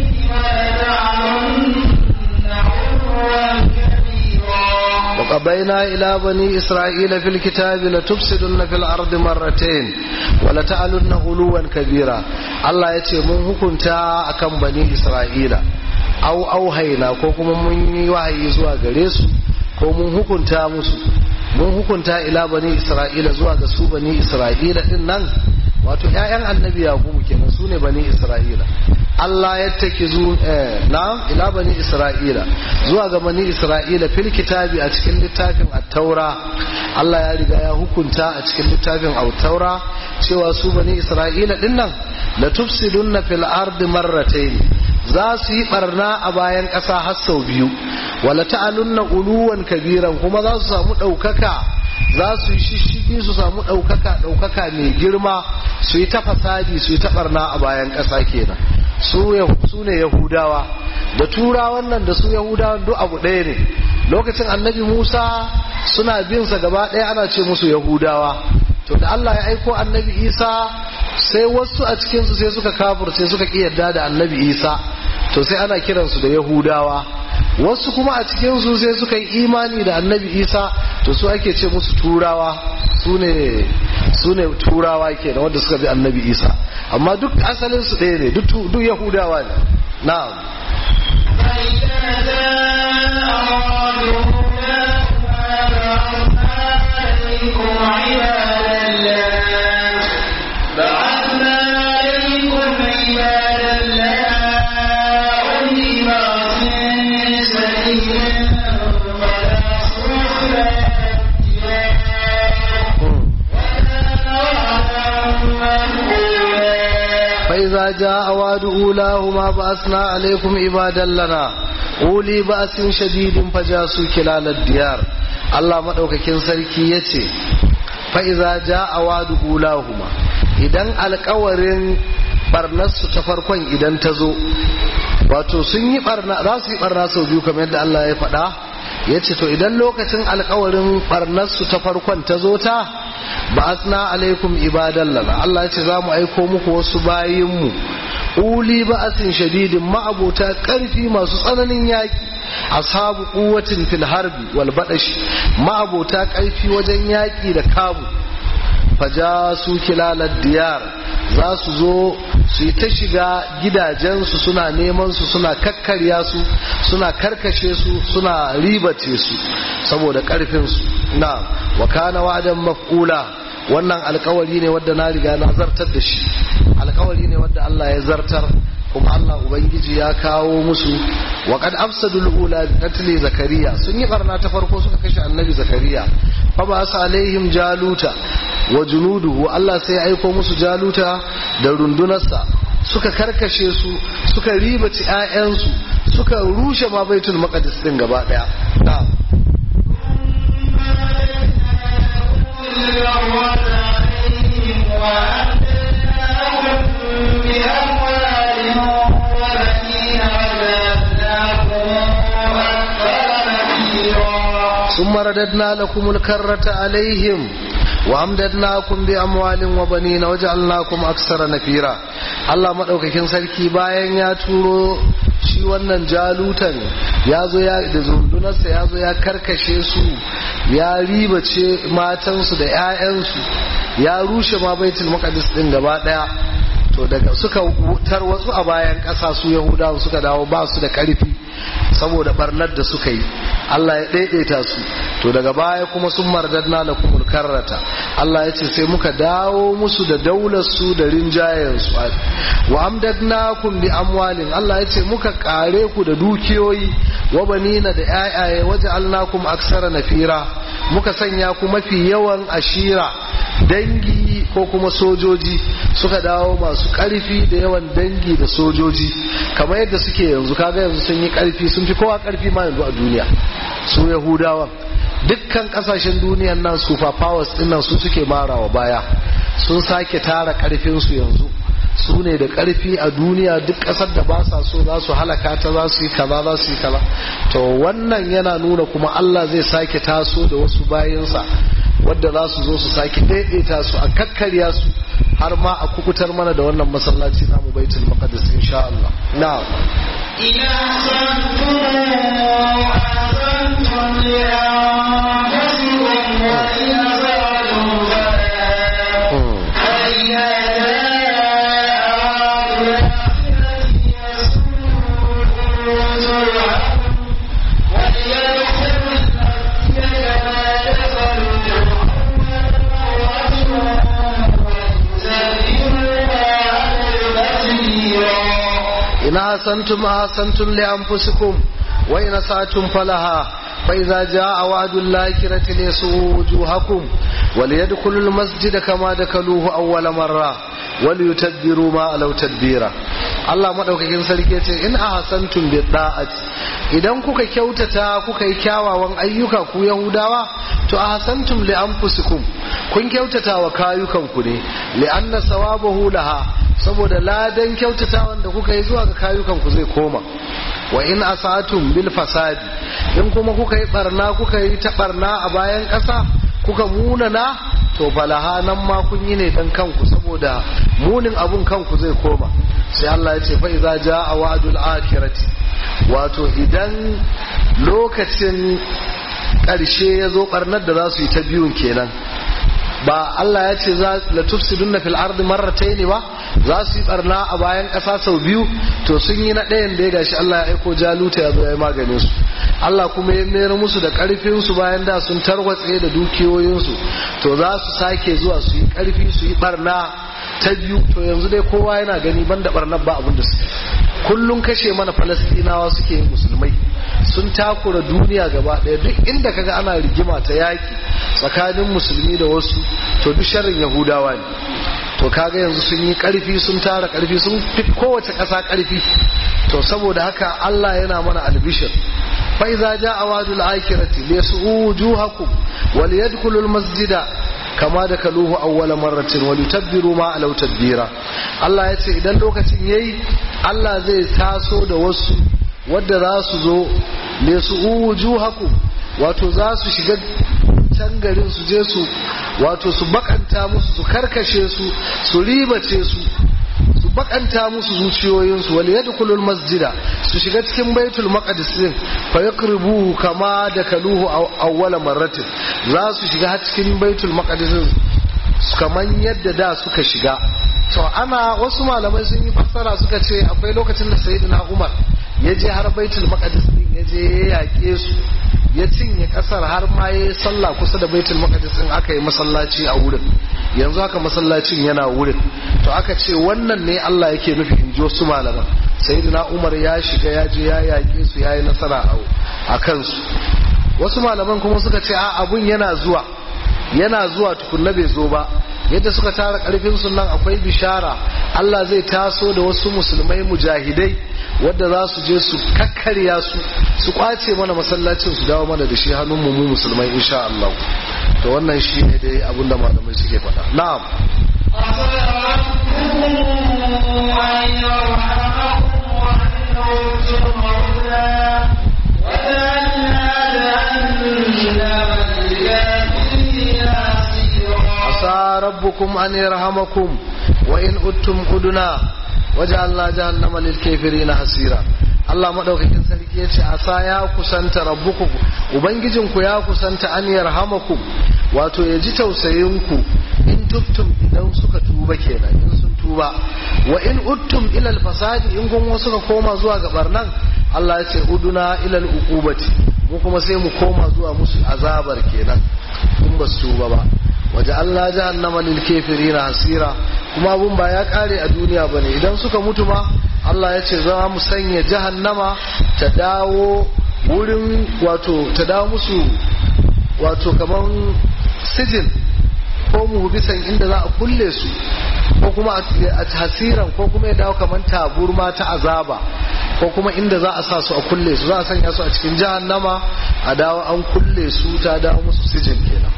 ولتعلن علوا كبيرا. وقضينا إلى بني إسرائيل في الكتاب لتفسدن في الأرض مرتين ولتعلن علوا كبيرا. الله يتي من hukunta akan bani Isra'ila au auhaina, ko kuma mun yi wahayi zuwa gare su, ko mun hukunta musu, mun hukunta ila bani Isra'ila zuwa ga su bani Isra'ila din nan, wato ƴaƴan annabi Yakubu kenan, su ne bani Isra'ila. Allah ya takizu ila bani Isra'ila zuwa ga bani Isra'ila fil kitabi, a cikin littafin at-taura. Allah ya riga ya hukunta a cikin littafin at-taura cewa su bani Isra'ila din nan la tufsidunna fil ardi marratayn, za su yi barna a bayan ƙasa har sau biyu, wala ta'alunna uluwan kabiran, kuma za su samu ɗaukaka, za su yi shishigi, su samu ɗaukaka mai girma, su yi ta fasadi, su yi ta barna a bayan ƙasa kenan. su ne Yahudawa da Turawan nan, da su Yahudawan duk abu ɗaya ne. Lokacin annabi Musa suna bin sa gaba ɗaya, ana ce musu Yahudawa. To da Allah ya aiko annabi Isa, sai wasu a cikinsu sai suka kafirce, suka ƙi yarda da annabi Isa, to sai ana kiransu da Yahudawa. Wasu kuma a cikinsu sai suka yi imani da annabi Isa, to su ake ce musu Turawa. su ne Turawa ke da wanda suka bi annabi Isa, amma duk asalin su ɗaya ne, duk Yahudawa ne. Na'am. فإذا جاء وعد أولاهما بعثنا عليكم عبادا لنا أولي بأس شديد فجاسوا خلال الديار. الله مدوكاكين sarki yace فإذا جاء وعد أولاهما, idan alƙawarin barnarsu ta farkon idan ta zo, wato sun yi barna, za su yi barna sau biyu kamar yadda Allah ya faɗa, yace to idan lokacin alƙawarin barnarsu ta farkon ta zo ta, ba'athna alaikum ibadan lana, Allah yace za mu aiko muku wasu bayinmu uli ba'asin shadidin ma'abota karfi masu tsananin yaki ashabu quwwatin fil harbi wal badash ma'abota karfi wajen yaki da kamu fajasu kilalad diyar za su zo su yi ta shiga gidajensu suna neman su suna kakkarya su suna karkashe su suna ribace su saboda karfin su na wa kana wa'dan maf'ula wannan alkawari ne wanda na riga na zartar da shi alkawari ne wanda Allah ya zartar kuma Allah ubangiji ya kawo musu wa qad afsadul ula bi qatli zakariya sun yi barna ta farko suka kashe annabi zakariya fa ba sa alaihim jaluta wa junuduhu Allah sai ya aiko musu jaluta da rundunarsa suka karkashe su suka ribaci ƴaƴansu suka rushe ma baitul maqdis din gaba daya na'am ثم رددنا لكم الكرة عليهم وأمددناكم بأموال وبنين وجعلناكم أكثر نفيرا الله مدaukakin sarki bayan ya turo shi wannan jalutan ya zo ya da zundunarsa ya zo ya karkashe su ya ribace matansu da 'ya'yansu ya rushe ma baitul maqdis din gaba daya to daga suka tarwatsu a bayan ƙasa su yahudawa suka dawo ba su da ƙarfi saboda barnar da suka yi Allah ya daidaita su to daga baya kuma sun mardadna lakumul karrata Allah ya ce sai muka dawo musu da daular su da rinjayen su wa amdadnakum bi amwalin Allah ya ce muka kare ku da dukiyoyi wa banina da ayaye waja'alnakum aksara nafira muka sanya ku mafi yawan ashira dangi ko kuma sojoji suka dawo masu karfi da yawan dangi da sojoji kamar yadda suke yanzu kaga yanzu sun yi karfi sun fi kowa karfi ma yanzu a duniya su yahudawa dukkan kasashen duniyan nan super powers din nan su suke marawa baya sun sake tara karfin su yanzu su ne da karfi a duniya duk kasar da ba sa so za su halaka ta za su yi kaza za su yi kaza to wannan yana nuna kuma Allah zai sake taso da wasu bayansa wadda za su zo su sake daidaita su a kakkarya su har ma a kukutar mana da wannan masallaci namu baitul maqdis insha Allah na'am ina santum azantum ya anfusikum wa ina إن أحسنتم أحسنتم لأنفسكم وإن أسأتم فلها فإذا جاء وعد الآخرة ليسوءوا وجوهكم وليدخلوا المسجد كما دخلوه أول مرة وليتدبروا ما ألوا تدبيرا Allah madaukakin sarki yace in ahsantum bi da'ati idan kuka kyautata kuka yi kyawawan ayyuka ku yahudawa to ahsantum li anfusikum kun kyautata wa kayukan ku ne li anna sawabahu laha saboda ladan kyautatawan da kuka yi zuwa ga kayukan ku zai koma wa in asatum bil fasadi in kuma kuka yi barna kuka yi ta barna a bayan ƙasa kuka munana to falaha nan ma kun yi ne dan kanku saboda munin abun kanku zai koma sai Allah ya ce fa iza jaa wa'dul akhirati wato idan lokacin ƙarshe ya zo barnar da za su yi ta biyun kenan ba Allah ya ce za la tufsiduna fil ardi marratayn ba za su yi barna a bayan ƙasa sau biyu to sun yi na ɗayan da ya gashi Allah ya aiko jaluta ya zo ya maganin su Allah kuma ya mayar musu da ƙarfin su bayan da sun tarwatse da dukiyoyin su to za su sake zuwa su yi ƙarfi su yi barna ta biyu to yanzu dai kowa yana gani banda barnar ba abin da suke kullun kashe mana falastinawa suke musulmai sun takura duniya gaba ɗaya duk inda kaga ana rigima ta yaki tsakanin musulmi da wasu to duk sharrin yahudawa ne to kaga yanzu sun yi karfi sun tara karfi sun fi kowace ƙasa karfi to saboda haka Allah yana mana albishir fa iza jaa wadul akhirati lisu wujuhakum wal yadkhulul masjida kama da kaluhu awwala marratin wal yutabbiru ma alau tadbira Allah ya ce idan lokacin yayi Allah zai taso da wasu wadda za su zo lisu wujuhakum wato za su shiga can garin su je su wato su bakanta musu su karkashe su su ribace su su bakanta musu zuciyoyinsu wal yadkhulul masjida su shiga cikin baitul maqdis din fa yaqribu kama dakaluhu awwala marratin za su shiga cikin baitul maqdis kaman yadda da suka shiga. to ana wasu malamai sun yi fassara suka ce akwai lokacin da sayyidina Umar ya je har baitul maqdis din ya je ya yake su ya cinye kasar har ma ya sallah kusa da baitul maqdis din aka yi masallaci a wurin yanzu haka masallacin yana wurin. to aka ce wannan ne Allah yake nufi in ji wasu malaman sayyidina Umar ya shiga ya je ya yake su yayi nasara a kansu. wasu malaman kuma suka ce a abun yana zuwa tukunna bai zo ba. yadda suka tara karfin sunan akwai bishara Allah zai taso da wasu musulmai mujahidai wadda za su je su kakkarya su kwace mana masallacin su dawo mana da shi hannun mu musulmai insha Allah. to wannan shi ne dai abinda malamai suke faɗa. na'am ربكم أن يرحمكم وإن أتم قدنا وجعلنا جهنم للكافرين حسيرا. Allah madaukakin sarki ya ce asa ya kusanta rabbukum ubangijinku ya kusanta an yarhamakum wato ya ji tausayinku in tubtum idan suka tuba kenan in sun tuba wa in uttum ila al-fasadi in gun wasu ka koma zuwa ga barnan Allah ya ce uduna ila al-uqubati mu kuma sai mu koma zuwa musu azabar kenan in ba su tuba ba. waje Allah jahannama lil kafirina hasira kuma abun ba ya kare a duniya bane idan suka mutu ma Allah ya ce za mu sanya jahannama ta dawo wurin wato ta dawo musu wato kaman sijin ko mu bisan inda za a kulle su ko kuma a hasiran ko kuma ya dawo kaman taburma ta azaba ko kuma inda za a sa su a kulle su za a sanya su a cikin jahannama a dawo an kulle su ta dawo musu sijin kenan.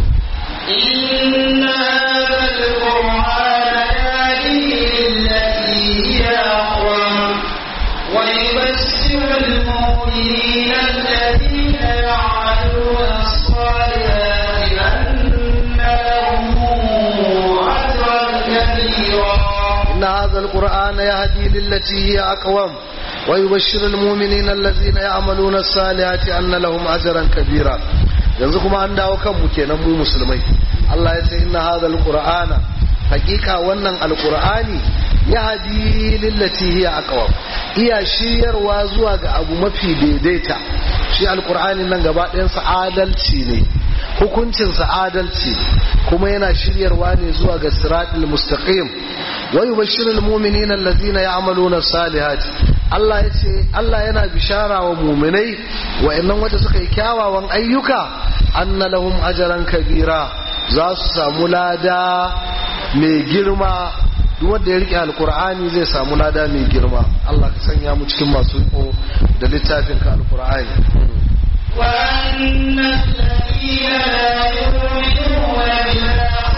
إن هذا القرآن يهدي للتي هي أقوم ويبشر المؤمنين الذين يعملون الصالحات أن لهم أجرا كبيرا. إن هذا القرآن يهدي للتي هي أقوم ويبشر المؤمنين الذين يعملون الصالحات أن لهم أجرا كبيرا. yanzu kuma an dawo kanmu kenan mu musulmai. Allah ya ce inna hadha alqur'ana hakika wannan alqur'ani yahdi lillati hiya aqwam iya shiryarwa zuwa ga abu mafi daidaita. shi alqur'ani nan gaba ɗayan sa adalci ne hukuncin sa adalci kuma yana shiryarwa ne zuwa ga siratal mustaqim wa yubashshirul mu'minina allazina ya'maluna as-salihati. Allah ya ce Allah yana bishara wa muminai wa'annan wanda suka yi kyawawan ayyuka anna lahum ajran kabira za su samu lada mai girma. duk wanda ya rike alqur'ani zai samu lada mai girma. Allah ka sanya mu cikin masu riko da littafin ka alqur'ani. wa anna alladhina la yu'minuna bil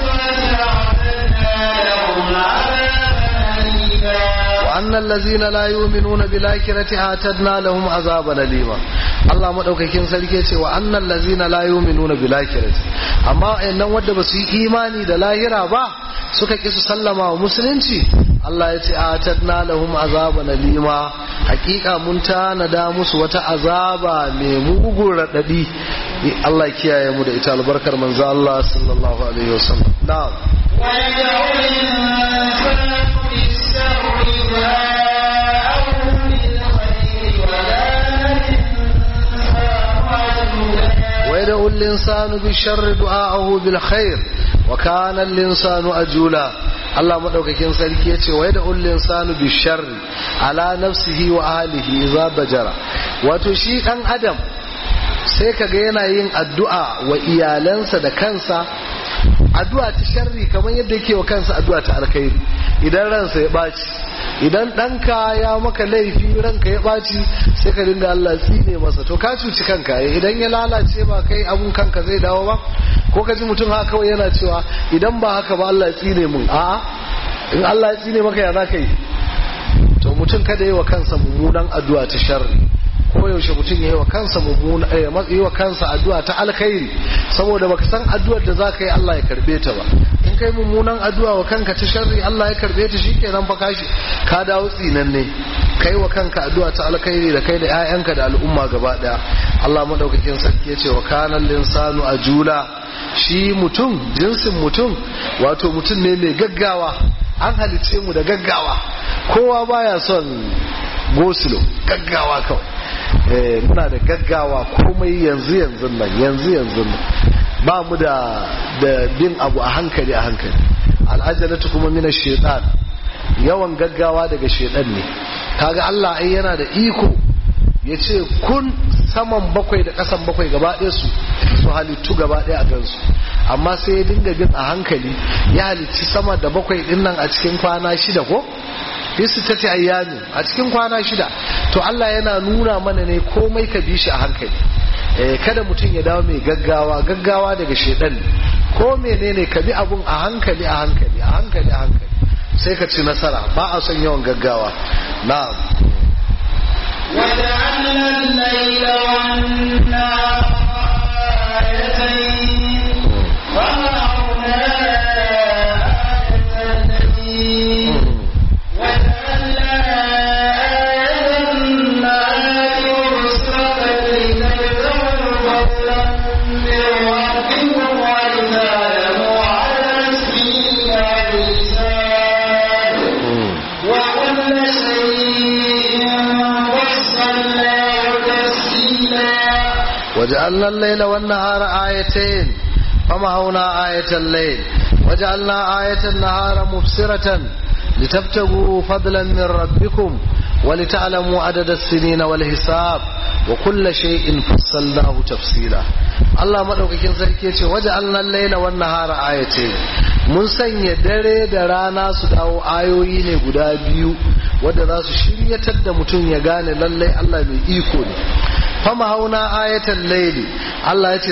وأن الذين لا يؤمنون بالآخرة أعتدنا لهم عذابا أليما. Allah madaukakin sarki ce wa annal ladzina la yu'minuna bil akhirati amma innan wanda ba su yi imani da lahira ba suka ki su sallama wa musulunci Allah ya ce atadna lahum azaban alima hakika mun tanada musu wata azaba mai mugun radadi. Allah kiyaye mu da ita albarkar manzo Allah sallallahu alaihi wasallam. na'am ويدعو الإنسان بالشر دعاءه بالخير وكان الإنسان أجولا. Allah madaukakin sarki yace wa yad'u al-insanu bi-sharri ala nafsihi wa ahlihi idza bajara. wato shi dan adam sai kaga yana yin addu'a wa iyalansa da kansa addu'a ta sharri kamar yadda yake wa kansa addu'a ta alkhairi. idan ransa ya baci idan ɗanka ya maka laifi ranka ya ɓaci sai ka dinga Allah tsine masa to ka cuci kanka. idan ya lalace ba kai abun kanka zai dawo ba ko ka ji mutum haka kawai yana cewa idan ba haka ba Allah ya tsine mun. a'a in Allah ya tsine maka ya za ka yi? to mutum kada yi wa kansa mummunan addu'a ta sharri. ko yaushe mutum ya yi wa kansa yi wa kansa addu'a ta alkhairi saboda baka san addu'ar da za ka yi Allah ya karbe ta ba. in in kai mummunan addu'a wa kanka ta sharri Allah ya karbe ta shikenan fa ka dawo tsinanne. Kai wa kanka addu'a ta alkhairi da kai da ƴaƴanka da al'umma gaba daya. Allah madaukakin sarki yace wa kana linsanu ajula, shi mutum jinsin mutum wato mutum ne mai gaggawa, an halice mu da gaggawa, kowa baya son gosulo, gaggawa kawai. Muna da gaggawa, komai yanzu nan ba mu da bin abu a hankali. Al'ajalatu kuma mina shaitan, yawan gaggawa daga shaitan ne. Kaga Allah ai yana da iko ya ce kun saman bakwai da kasan bakwai gaba ɗaya su halittu gaba ɗaya a gansu, amma sai ya dinga bin a hankali, ya halitti sama da bakwai ɗin nan a cikin kwana 6 ko? Bisu ta ce ayyami a cikin kwana 6. To Allah yana nuna mana ne komai ka bi shi a hankali. Kada mutum ya dawo mai gaggawa daga shedan ne, ko menene ka bi abun a hankali sai ka ci nasara. Ba a son yawan gaggawa. Na'am. وجعلنا الليل والنهار آيتين ومحونا آية الليل وجعلنا آية النهار مبصرة لتبتغوا فضلا من ربكم ولتعلموا عدد السنين والحساب وكل شيء وجعلنا الليل والنهار آيتين فمحونا آية الليل وجعلنا آية النهار مبصرة لتبتغوا فضلا من ربكم ولتعلموا عدد السنين والحساب وكل شيء فصلناه تفصيلا. Allah madaukakin sarki yace waja'alna al-laila wan nahara ayatayn, mun sanya dare da rana su dawo ayoyi ne guda biyu wanda za su shiryatar da mutum ya gane lallai Allah mai iko ne. Fama hauna ayatan laili, Allah yace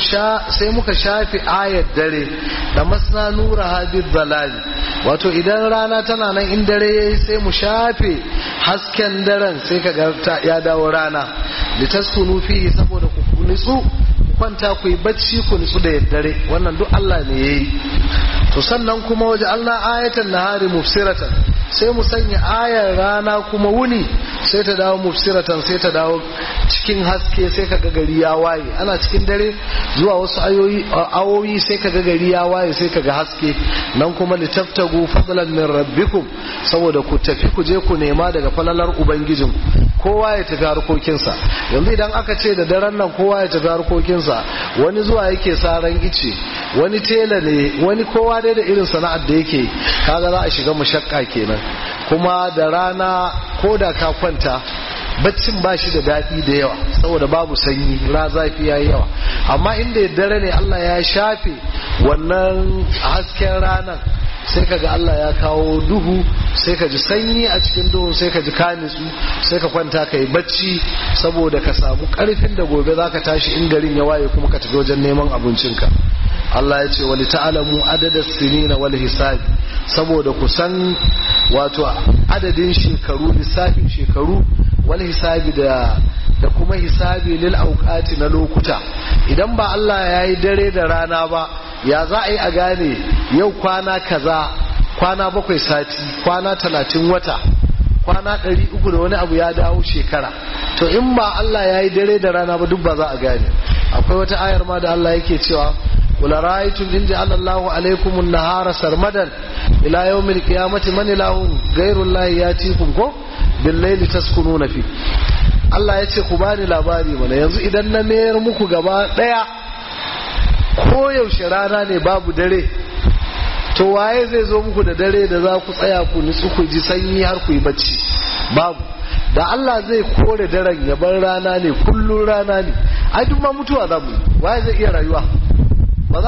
sai muka shafi ayat dare da masna nura habib balali, wato idan rana tana nan in dare yayi sai mu shafe hasken daren sai kaga ya dawo rana, litaskunu fihi saboda ku nitsu kwanta ku yi bacci ku nitsu da daddare. Wannan duk Allah ne yayi. To sannan kuma waje Allah ayatan nahari mufsiratan, sai mu sanya ayar rana kuma wuni sai ta dawo mufsiratan, sai ta dawo cikin haske, sai kaga gari ya waye. Ana cikin dare zuwa wasu awoyi sai kaga gari ya waye, sai kaga haske. Nan kuma litaftagu fadlan min rabbikum, saboda ku tafi ku je ku nema daga falalar ubangijin. Kowa ya tafi harkokinsa. Yanzu idan aka ce da daren nan kowa ya tafi harkokinsa, wani zuwa yake saran ice, wani tela ne, wani kowa dai da irin sana'ar da yake, kaga za a shiga mushakka kenan. Kuma da rana ko da ka kwanta baccin ba shi da daɗi da yawa saboda babu sanyi, zafi ya yi yawa. Amma inda dare ne Allah ya shafe wannan hasken ranar, sai kaga Allah ya kawo duhu, sai ka ji sanyi a cikin duhun, sai ka ji ka nitsu, sai ka kwanta ka yi bacci saboda ka samu karfin da gobe za ka tashi in garin ya waye kuma ka tafi wajen neman abincinka. Allah ya ce wali ta'alamu adada sinina wal hisabi, saboda ku san wato adadin shekaru, lissafin shekaru, wal hisabi da kuma hisabi lil auqati na lokuta. Idan ba Allah ya yi dare da rana ba, ya za a yi a gane yau kwana kaza, kwana 7 sati, kwana 30 wata, kwana 300 da wani abu ya dawo shekara? To in ba Allah ya yi dare da rana ba duk ba za a gane. Akwai wata ayar ma da Allah yake cewa قل رأيتم إن جعل الله عليكم النهار سرمدا إلى يوم القيامة من إله غير الله يأتيكم بالليل تسكنون فيه. Allah ya ce ku bani labari mana, yanzu idan na mayar muku gaba daya ko yaushe rana ne babu dare, to waye zai zo muku da dare da za ku tsaya ku nutsu ku ji sanyi har ku yi bacci? Babu. Da Allah zai kore daren ya bar rana ne, kullun rana ne, ai duk ma mutuwa za mu yi. Waye zai iya rayuwa? ba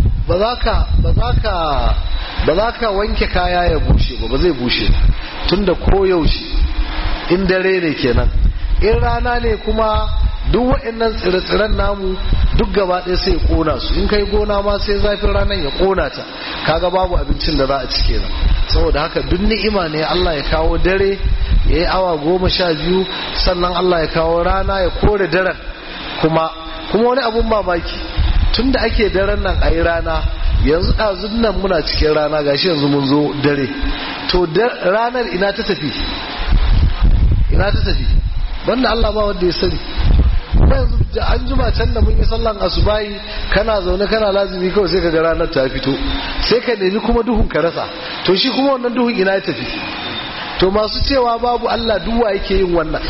za ka wanke kaya ya bushe ba zai bushe tunda koyaushe in dare ne kenan. In rana ne kuma duk waɗannan tsire-tsiren namu duk gaba ɗaya sai ya kona su. In kai gona ma sai zafin ranar ya kona ta, kaga babu abincin da za a ci kenan. Saboda haka duk ni'ima ne Allah ya kawo dare ya yi awa 12, sannan Allah ya kawo rana ya kore daren. Kuma wani abun mamaki, tunda ake daren nan a yi rana, yanzu ɗazun nan muna cikin rana gashi yanzu mun zo dare, to ranar ina ta tafi banda Allah ba wanda ya sani. yanzu an juma can da mun yi sallan asubahi kana zaune kana lazimi kawai sai ka ga ranar ta fito, sai ka nemi kuma duhun ka rasa, to shi kuma wannan duhun ina ya tafi? To masu cewa babu Allah duk wa yake yin wannan?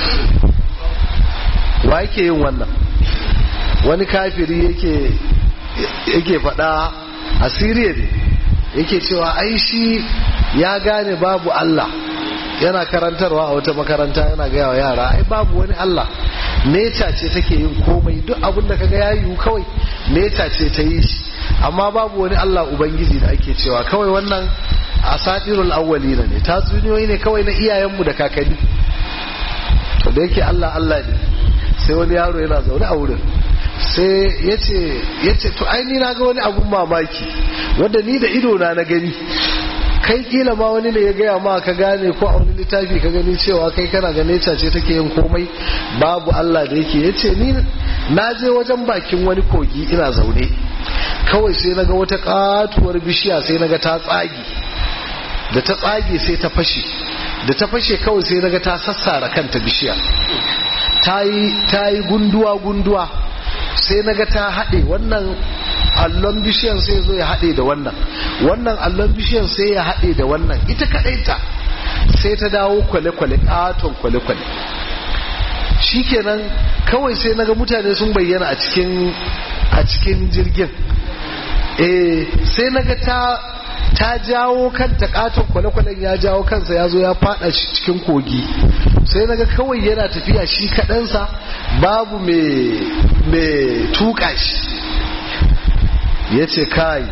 Wa yake yin wannan? Wani kafiri yake faɗa a Siriya ne, yake cewa ai shi ya gane babu Allah, yana karantarwa a wata makaranta yana gaya wa yara ai babu wani Allah, nature ce take yin komai, duk abin da kaga ya yiwu kawai nature ce ta yi shi, amma babu wani Allah ubangiji da ake cewa, kawai wannan asatirul awwalina ne, tatsuniyoyi ne kawai na iyayenmu da kakanni. To da yake Allah ne, sai wani yaro yana zaune a wurin sai yace to ai ni na ga wani abun mamaki wanda ni da ido na gani, kai kila ma wani ne ya gaya ma ka gane, ko a wani littafi ka gani cewa kai kana ga nature ce take yin komai, babu Allah da yake. Yace ni na je wajen bakin wani kogi ina zaune, kawai sai naga wata katuwar bishiya sai naga ta tsage, da ta tsage sai ta fashe, da ta fashe kawai sai naga ta sassara kanta bishiya, ta yi gunduwa sai naga ta haɗe wannan allon bishiyan sai zo ya haɗe da wannan allon bishiyan sai ya haɗe da wannan, ita kaɗaita sai ta dawo kwale-kwale, ƙaton kwale-kwale. Shikenan kawai sai naga mutane sun bayyana a cikin jirgin, sai naga ta jawo kanta, ƙaton kwale-kwalen ya jawo kansa ya zo ya faɗa cikin kogi, sai naga kawai yana tafiya shi kaɗansa, babu mai tuƙa shi. Ya ce kai,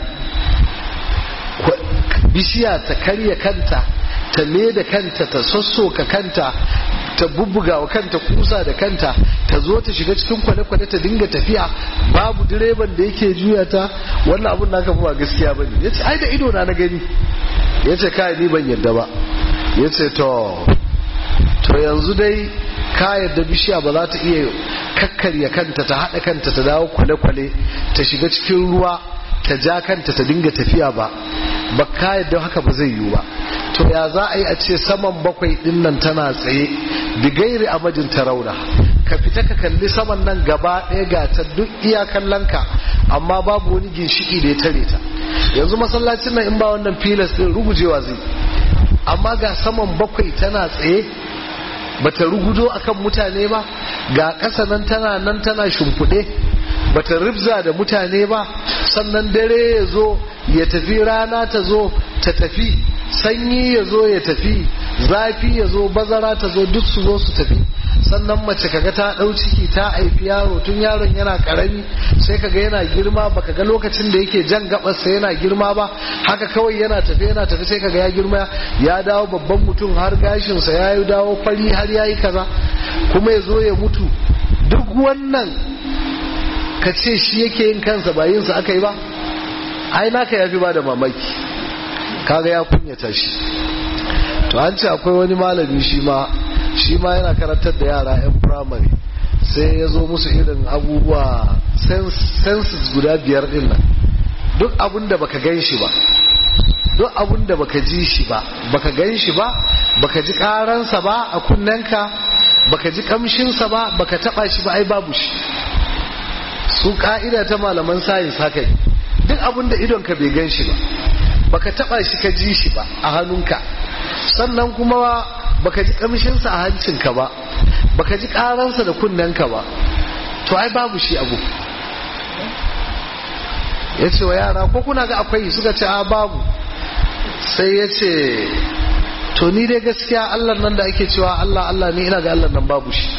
bishiya ta karya kanta, ta leda kanta, ta sassoka kanta, ta bubbuga wa kanta kusa da kanta, ta zo ta shiga cikin kwale-kwale ta dinga tafiya, babu direban da yake juya ta, wannan abun naka ba gaskiya bane. Ya ce ai da ido na gani. Ya ce kai ni ban yadda ba. Ya ce to yanzu dai ka yadda bishiya ba za ta iya kakkarya kanta, ta haɗa kanta, ta dawo kwale-kwale, ta shiga cikin ruwa, ta ja kanta, ta dinga tafiya ba ka yadda haka ba zai yiwu ba. To ya za a yi a ce saman bakwai din nan tana tsaye bigairi amadin tarauna, ka fita ka kalli saman nan gaba ɗaya ga ta duk iya kallonka, amma babu wani ginshiki da ya tare ta. Yanzu masallacin nan in ba wannan filas din rugujewa zai, amma ga saman bakwai tana tsaye bata rugudo akan mutane ba, ga ƙasa nan tana shimfiɗe, bata ribza da mutane ba, sannan dare ya zo ya tafi, rana ta zo ta tafi, sanyi ya zo ya tafi, zafi ya zo, bazara ta zo, duk su zo su tafi. Sannan mace kaga ta ɗau ciki ta haifi yaro, tun yaron yana karami sai kaga yana girma, baka ga lokacin da yake jan gabarsa yana girma ba, haka kawai yana tafi sai kaga ya girma ya dawo babban mutum, har gashinsa ya yi dawo fari, har ya yi kaza, kuma ya zo ya mutu. Duk wannan ka ce shi yake yin kansa ba yinsa aka yi ba? Ai naka ya fi ba da mamaki, kaga ya kunyata shi. To an ce akwai wani malami shi ma yana karantar da yara 'yan firamare, sai ya zo musu irin abubuwa senses guda 5 din nan, duk abin da baka gan shi ba, duk abin da baka ji shi ba, baka gan shi ba, baka ji karansa ba a kunnenka, baka ji kamshinsa ba, baka taba shi ba, ai babu shi. Su ka'ida ta malaman sayins haka ne, duk abin da idonka bai gan shi ba, baka taba shi ka ji shi ba a hannunka, sannan kuma baka ji kamshinsa a hancinka ba, baka ji karansa da kunnenka ba, to ai babu shi abu. Ya ce wa yara ko kuna ga akwai? Suka ce a babu. Sai ya ce to ni dai gaskiya Allah nan da ake cewa Allah ni ina ga Allah nan babu shi.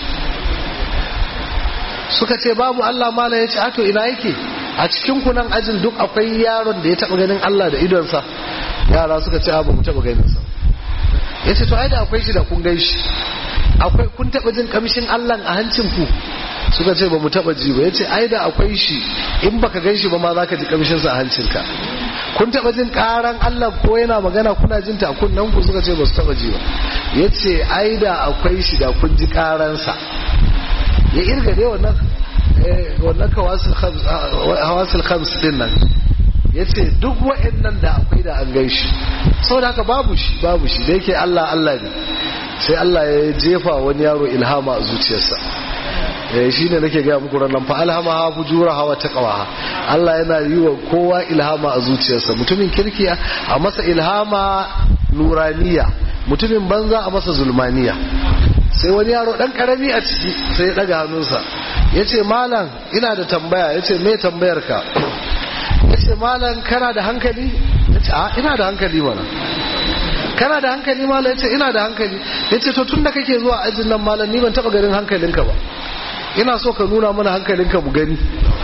Suka ce babu Allah mala. Ya ce a to ina yake? A cikin kunan ajin duk akwai yaron da ya taba ganin Allah da idonsa? Yara suka ce a ba mu taba ganin sa. Ya ce to ai da akwai shi da kun gan shi. Akwai kun taba jin kamshin Allah a hancin ku? Suka ce ba mu taba ji ba. Ya ce ai da akwai shi, in baka gan shi ba ma zaka ji kamshin sa a hancinka. Kun taba jin karan Allah ko yana magana kuna jin ta a kunnen ku? Suka ce ba su taba ji ba. Ya ce ai da akwai shi da kun ji karan sa. Ya irga dai wannan hawasul khams din nan yace duk wa'annan da akwai da an gaishi saboda haka babu shi da yake Allah ne sai Allah ya jefa wani yaro ilhama a zuciyarsa shine nake ga muku ran fa alhamaha fujuraha wa taqwaha Allah yana yi wa kowa ilhama a zuciyarsa mutumin kirki a masa ilhama nuraniya mutumin banza a masa zulmaniya sai wani yaro dan karami a ciki sai ya daga hannunsa yace malam ina da tambaya yace me tambayar ka yace malam kana da hankali yace a ina da hankali mana kana da hankali malam yace ina da hankali yace to tunda kake zuwa ajin nan malam ni ban taba ganin hankalinka ba ina so ka nuna mana hankalinka mu gani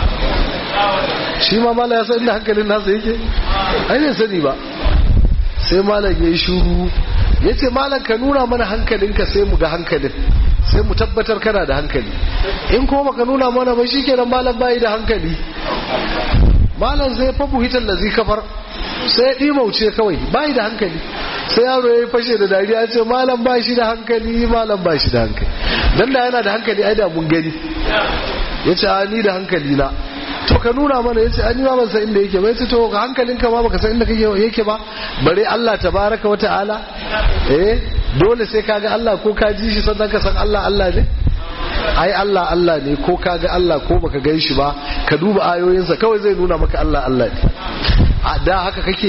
shi ma malam ya san inda hankalin nasa yake ai bai sani ba sai malam yayi shuru yace malam ka nuna mana hankalinka sai mu ga hankalin sai mu tabbatar kana da hankali in kuma baka nuna mana ba shikenan malam bai da hankali malam zai fa buhitar lazi kafar sai dimauce kawai bai da hankali sai yaro ya fashe da dariya ce malam ba shi da hankali malam ba shi da hankali dan da yana da hankali ai da mun gani yace a ni da hankali na to ka nuna mana yace an yi ma ban san inda yake ba yace to hankalinka ma baka san inda yake ba bare Allah tabaraka wa ta'ala dole sai kaga Allah ko ka ji shi sannan ka san Allah ne ai Allah ne ko kaga Allah ko baka gan shi ba ka duba ayoyinsa kawai zai nuna maka Allah ne a da haka kake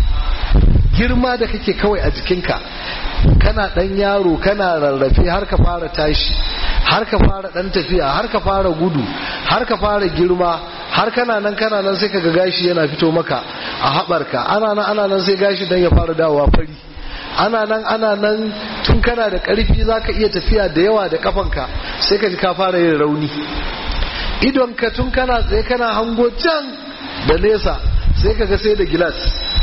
girma da kake kawai a jikinka kana dan yaro kana rarrafe har ka fara tashi har ka fara dan tafiya har ka fara gudu har ka fara girma har kana nan sai kaga gashi yana fito maka a haɓarka ana nan sai gashi dan ya fara dawowa fari ana nan tun kana da ƙarfi zaka iya tafiya da yawa da kafanka sai ka ji ka fara yin rauni idonka tun kana tsaye kana hango can da nesa sai kaga sai da gilas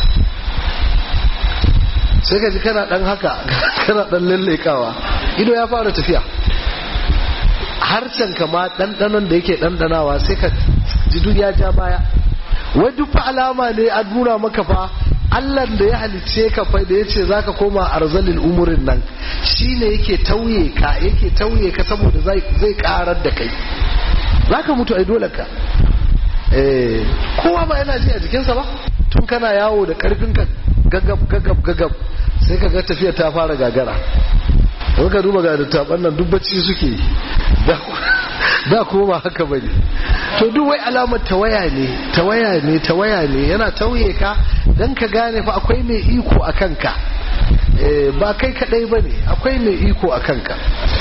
sai ka ji kana dan haka kana dan lallekawa ido ya fara tafiya harcen ka ma dandanon da yake dandanawa sai ka ji duk ya ja baya wai duk fa alama ne a nuna maka fa Allah da ya halice ka fa da yace zaka koma arzalil umurin nan shine yake tauye ka saboda zai karar da kai zaka mutu ai dole ka kowa ba yana ji a jikinsa ba tun kana yawo da karfin ka gagab sai ka ga tafiya ta fara gagara wani ka duba ga dattaban nan dubbaci suke da kuma ba haka bane to duk wai alamar tawaya ne yana tauye ka dan ka gane fa akwai mai iko a kanka ba kai kadai bane akwai mai iko a kanka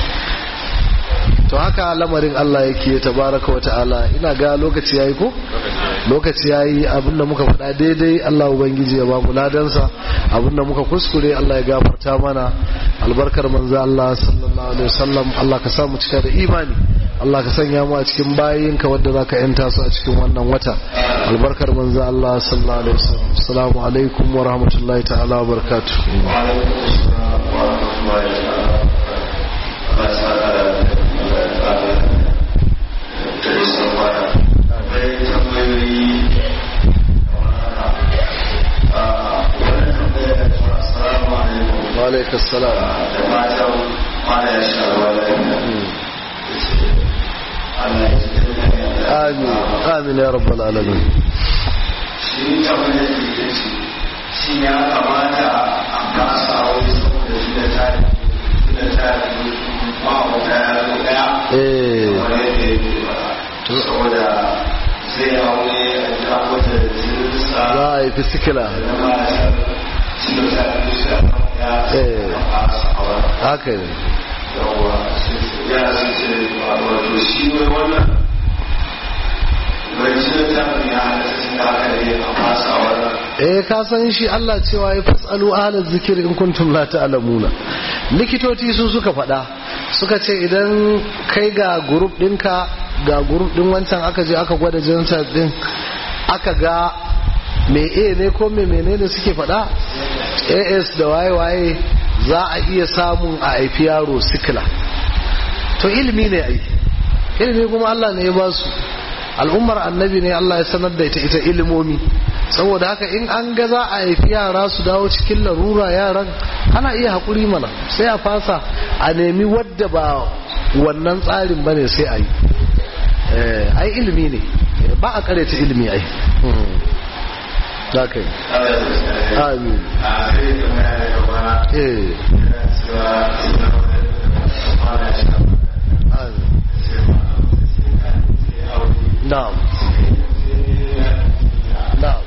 to haka lamarin Allah yake tabaraka wa ta'ala ina ga lokaci yayi ko lokaci yayi abinda muka faɗa daidai Allah ubangiji ya ba mu ladansa abinda muka kuskure Allah ya gafarta mana albarkar manzo Allah sallallahu alaihi wasallam Allah ka sa mu cika da imani Allah ka sanya mu a cikin bayinka wanda zaka yanta su a cikin wannan wata albarkar manzo Allah sallallahu alaihi wasallam assalamu alaikum wa rahmatullahi ta'ala wa barakatuh وعليك السلام آمين يا رب العالمين za a yi fisikila haka ne ka san shi Allah cewa ya fasalu ala zikir in kuntum la ta'lamuna likitoci su suka faɗa suka ce idan kai ga group ɗinka ga group ɗin wancan aka je aka gwada jinsa ɗin aka ga me A ne ko me menene suke faɗa AS da waye za a iya samun a haifi yaro sikila to ilimi ne ai ilimi kuma Allah ne ya ba su al'ummar annabi ne Allah ya sanar da ita ilimomi saboda haka in an ga za a haifi yara su dawo cikin larura yaran ana iya haƙuri mana sai a fasa a nemi wadda ba wannan tsarin bane sai a yi ai ilimi ne ba a karanta ilimi ai za ka yi amin na'am na'am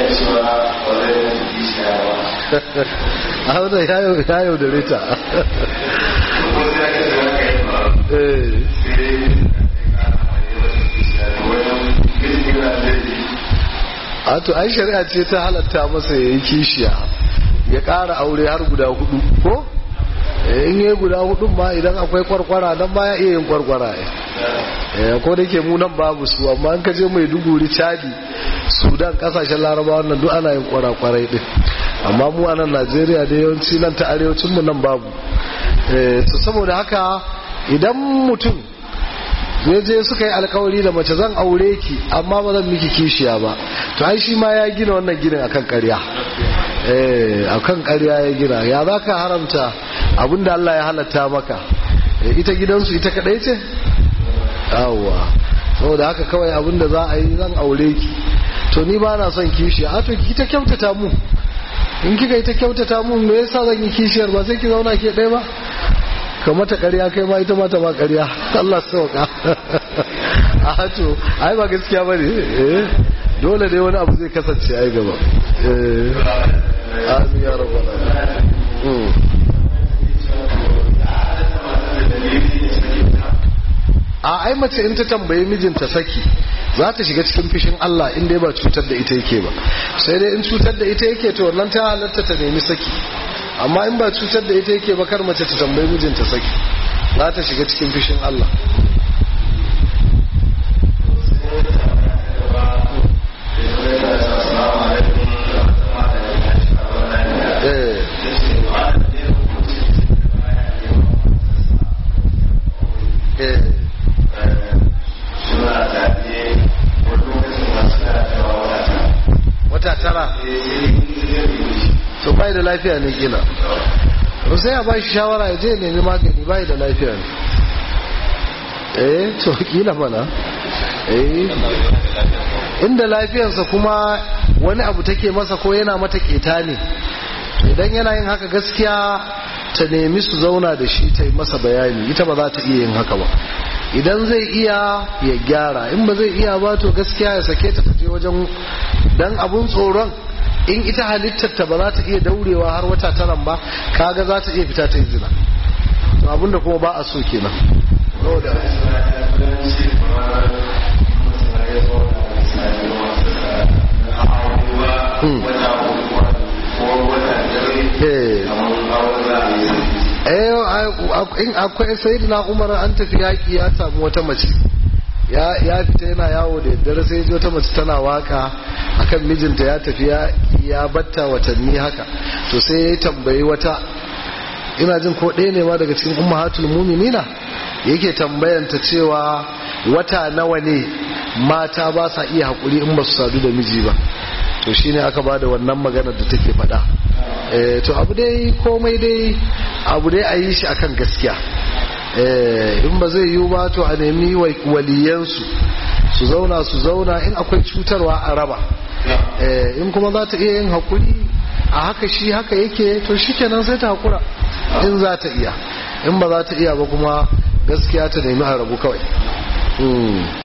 a wadda ya yaudare ta a to ai shari'a ce ta halatta masa ya yi kishiya ya ƙara aure har guda 4 ko in yi guda 4 ma idan akwai kwarkwara nan ma ya iya yin kwarkwara ko da ke mu nan babu su amma an kaje mai duguri Chadi Sudan kasashen Larabawa nan duk ana yin kwarakwarai din amma mu a nan Najeriya da yawanci nan ta arewacin mu nan babu saboda haka idan mutum zai je suka yi alkawari da mace zan aure ki amma ba zan miki kishiya ba to ai shi ma ya gina wannan ginin akan ƙarya akan ƙarya ya gina ya za ka haramta abinda Allah ya halatta maka ita gidansu ita kadai ce yawwa saboda haka kawai abinda za a yi zan aure ki to ni ba na son kishiya a to ki ta kyautata mu in kika yi ta kyautata mu me yasa zan yi kishiyar ba sai ki zauna ke ɗaya ba ka mata ƙarya kai ma ita mata ba ƙarya Allah sauka a to ai ba gaskiya bane dole dai wani abu zai kasance ai gaba amin ya rabbal alamin a ai mace in ta tambaye mijinta saki za ta shiga cikin fishin Allah in dai ba cutar da ita yake ba sai dai in cutar da ita yake to wannan ta halatta ta nemi saki amma in ba cutar da ita yake ba kar mace ta tambayi mijinta saki za ta shiga cikin fishin Allah wata tara to bai da lafiya ne kila sai ya bashi shawara ya je nemi magani bai da lafiya ne to kila mana inda lafiyarsa kuma wani abu take masa ko yana mata keta ne idan yana yin haka gaskiya ta nemi su zauna da shi ta yi masa bayani ita ba za ta iya yin haka ba idan zai iya ya gyara in ba zai iya ba to gaskiya ya sake ta je wajen dan abun tsoron in ita halittar ta ba za ta iya daurewa har wata taran ba kaga za ta iya fita ta yi zina to abinda kuma ba a so kenan akwai sayyidina Umar an tafi yaki ya samu wata mace ya fita yana yawo da daddare sai ji wata mace tana waka akan mijinta ya tafi ya batta watanni haka to sai ya tambayi wata ina jin ko ɗaya ne ma daga cikin ummahatul mu'minina yake tambayanta cewa wata nawa ne mata ba sa iya haƙuri in ba su sadu da miji ba to shine aka bada wannan maganar da take faɗa to abu dai komai dai abu dai a yi shi akan gaskiya in ba zai yiwu ba to a nemi waliyansu su zauna in akwai cutarwa a raba in kuma za ta iya yin haƙuri a haka shi haka yake to shi kenan sai ta haƙura in za ta iya in ba za ta iya ba kuma gaskiya ta nemi a rabu kawai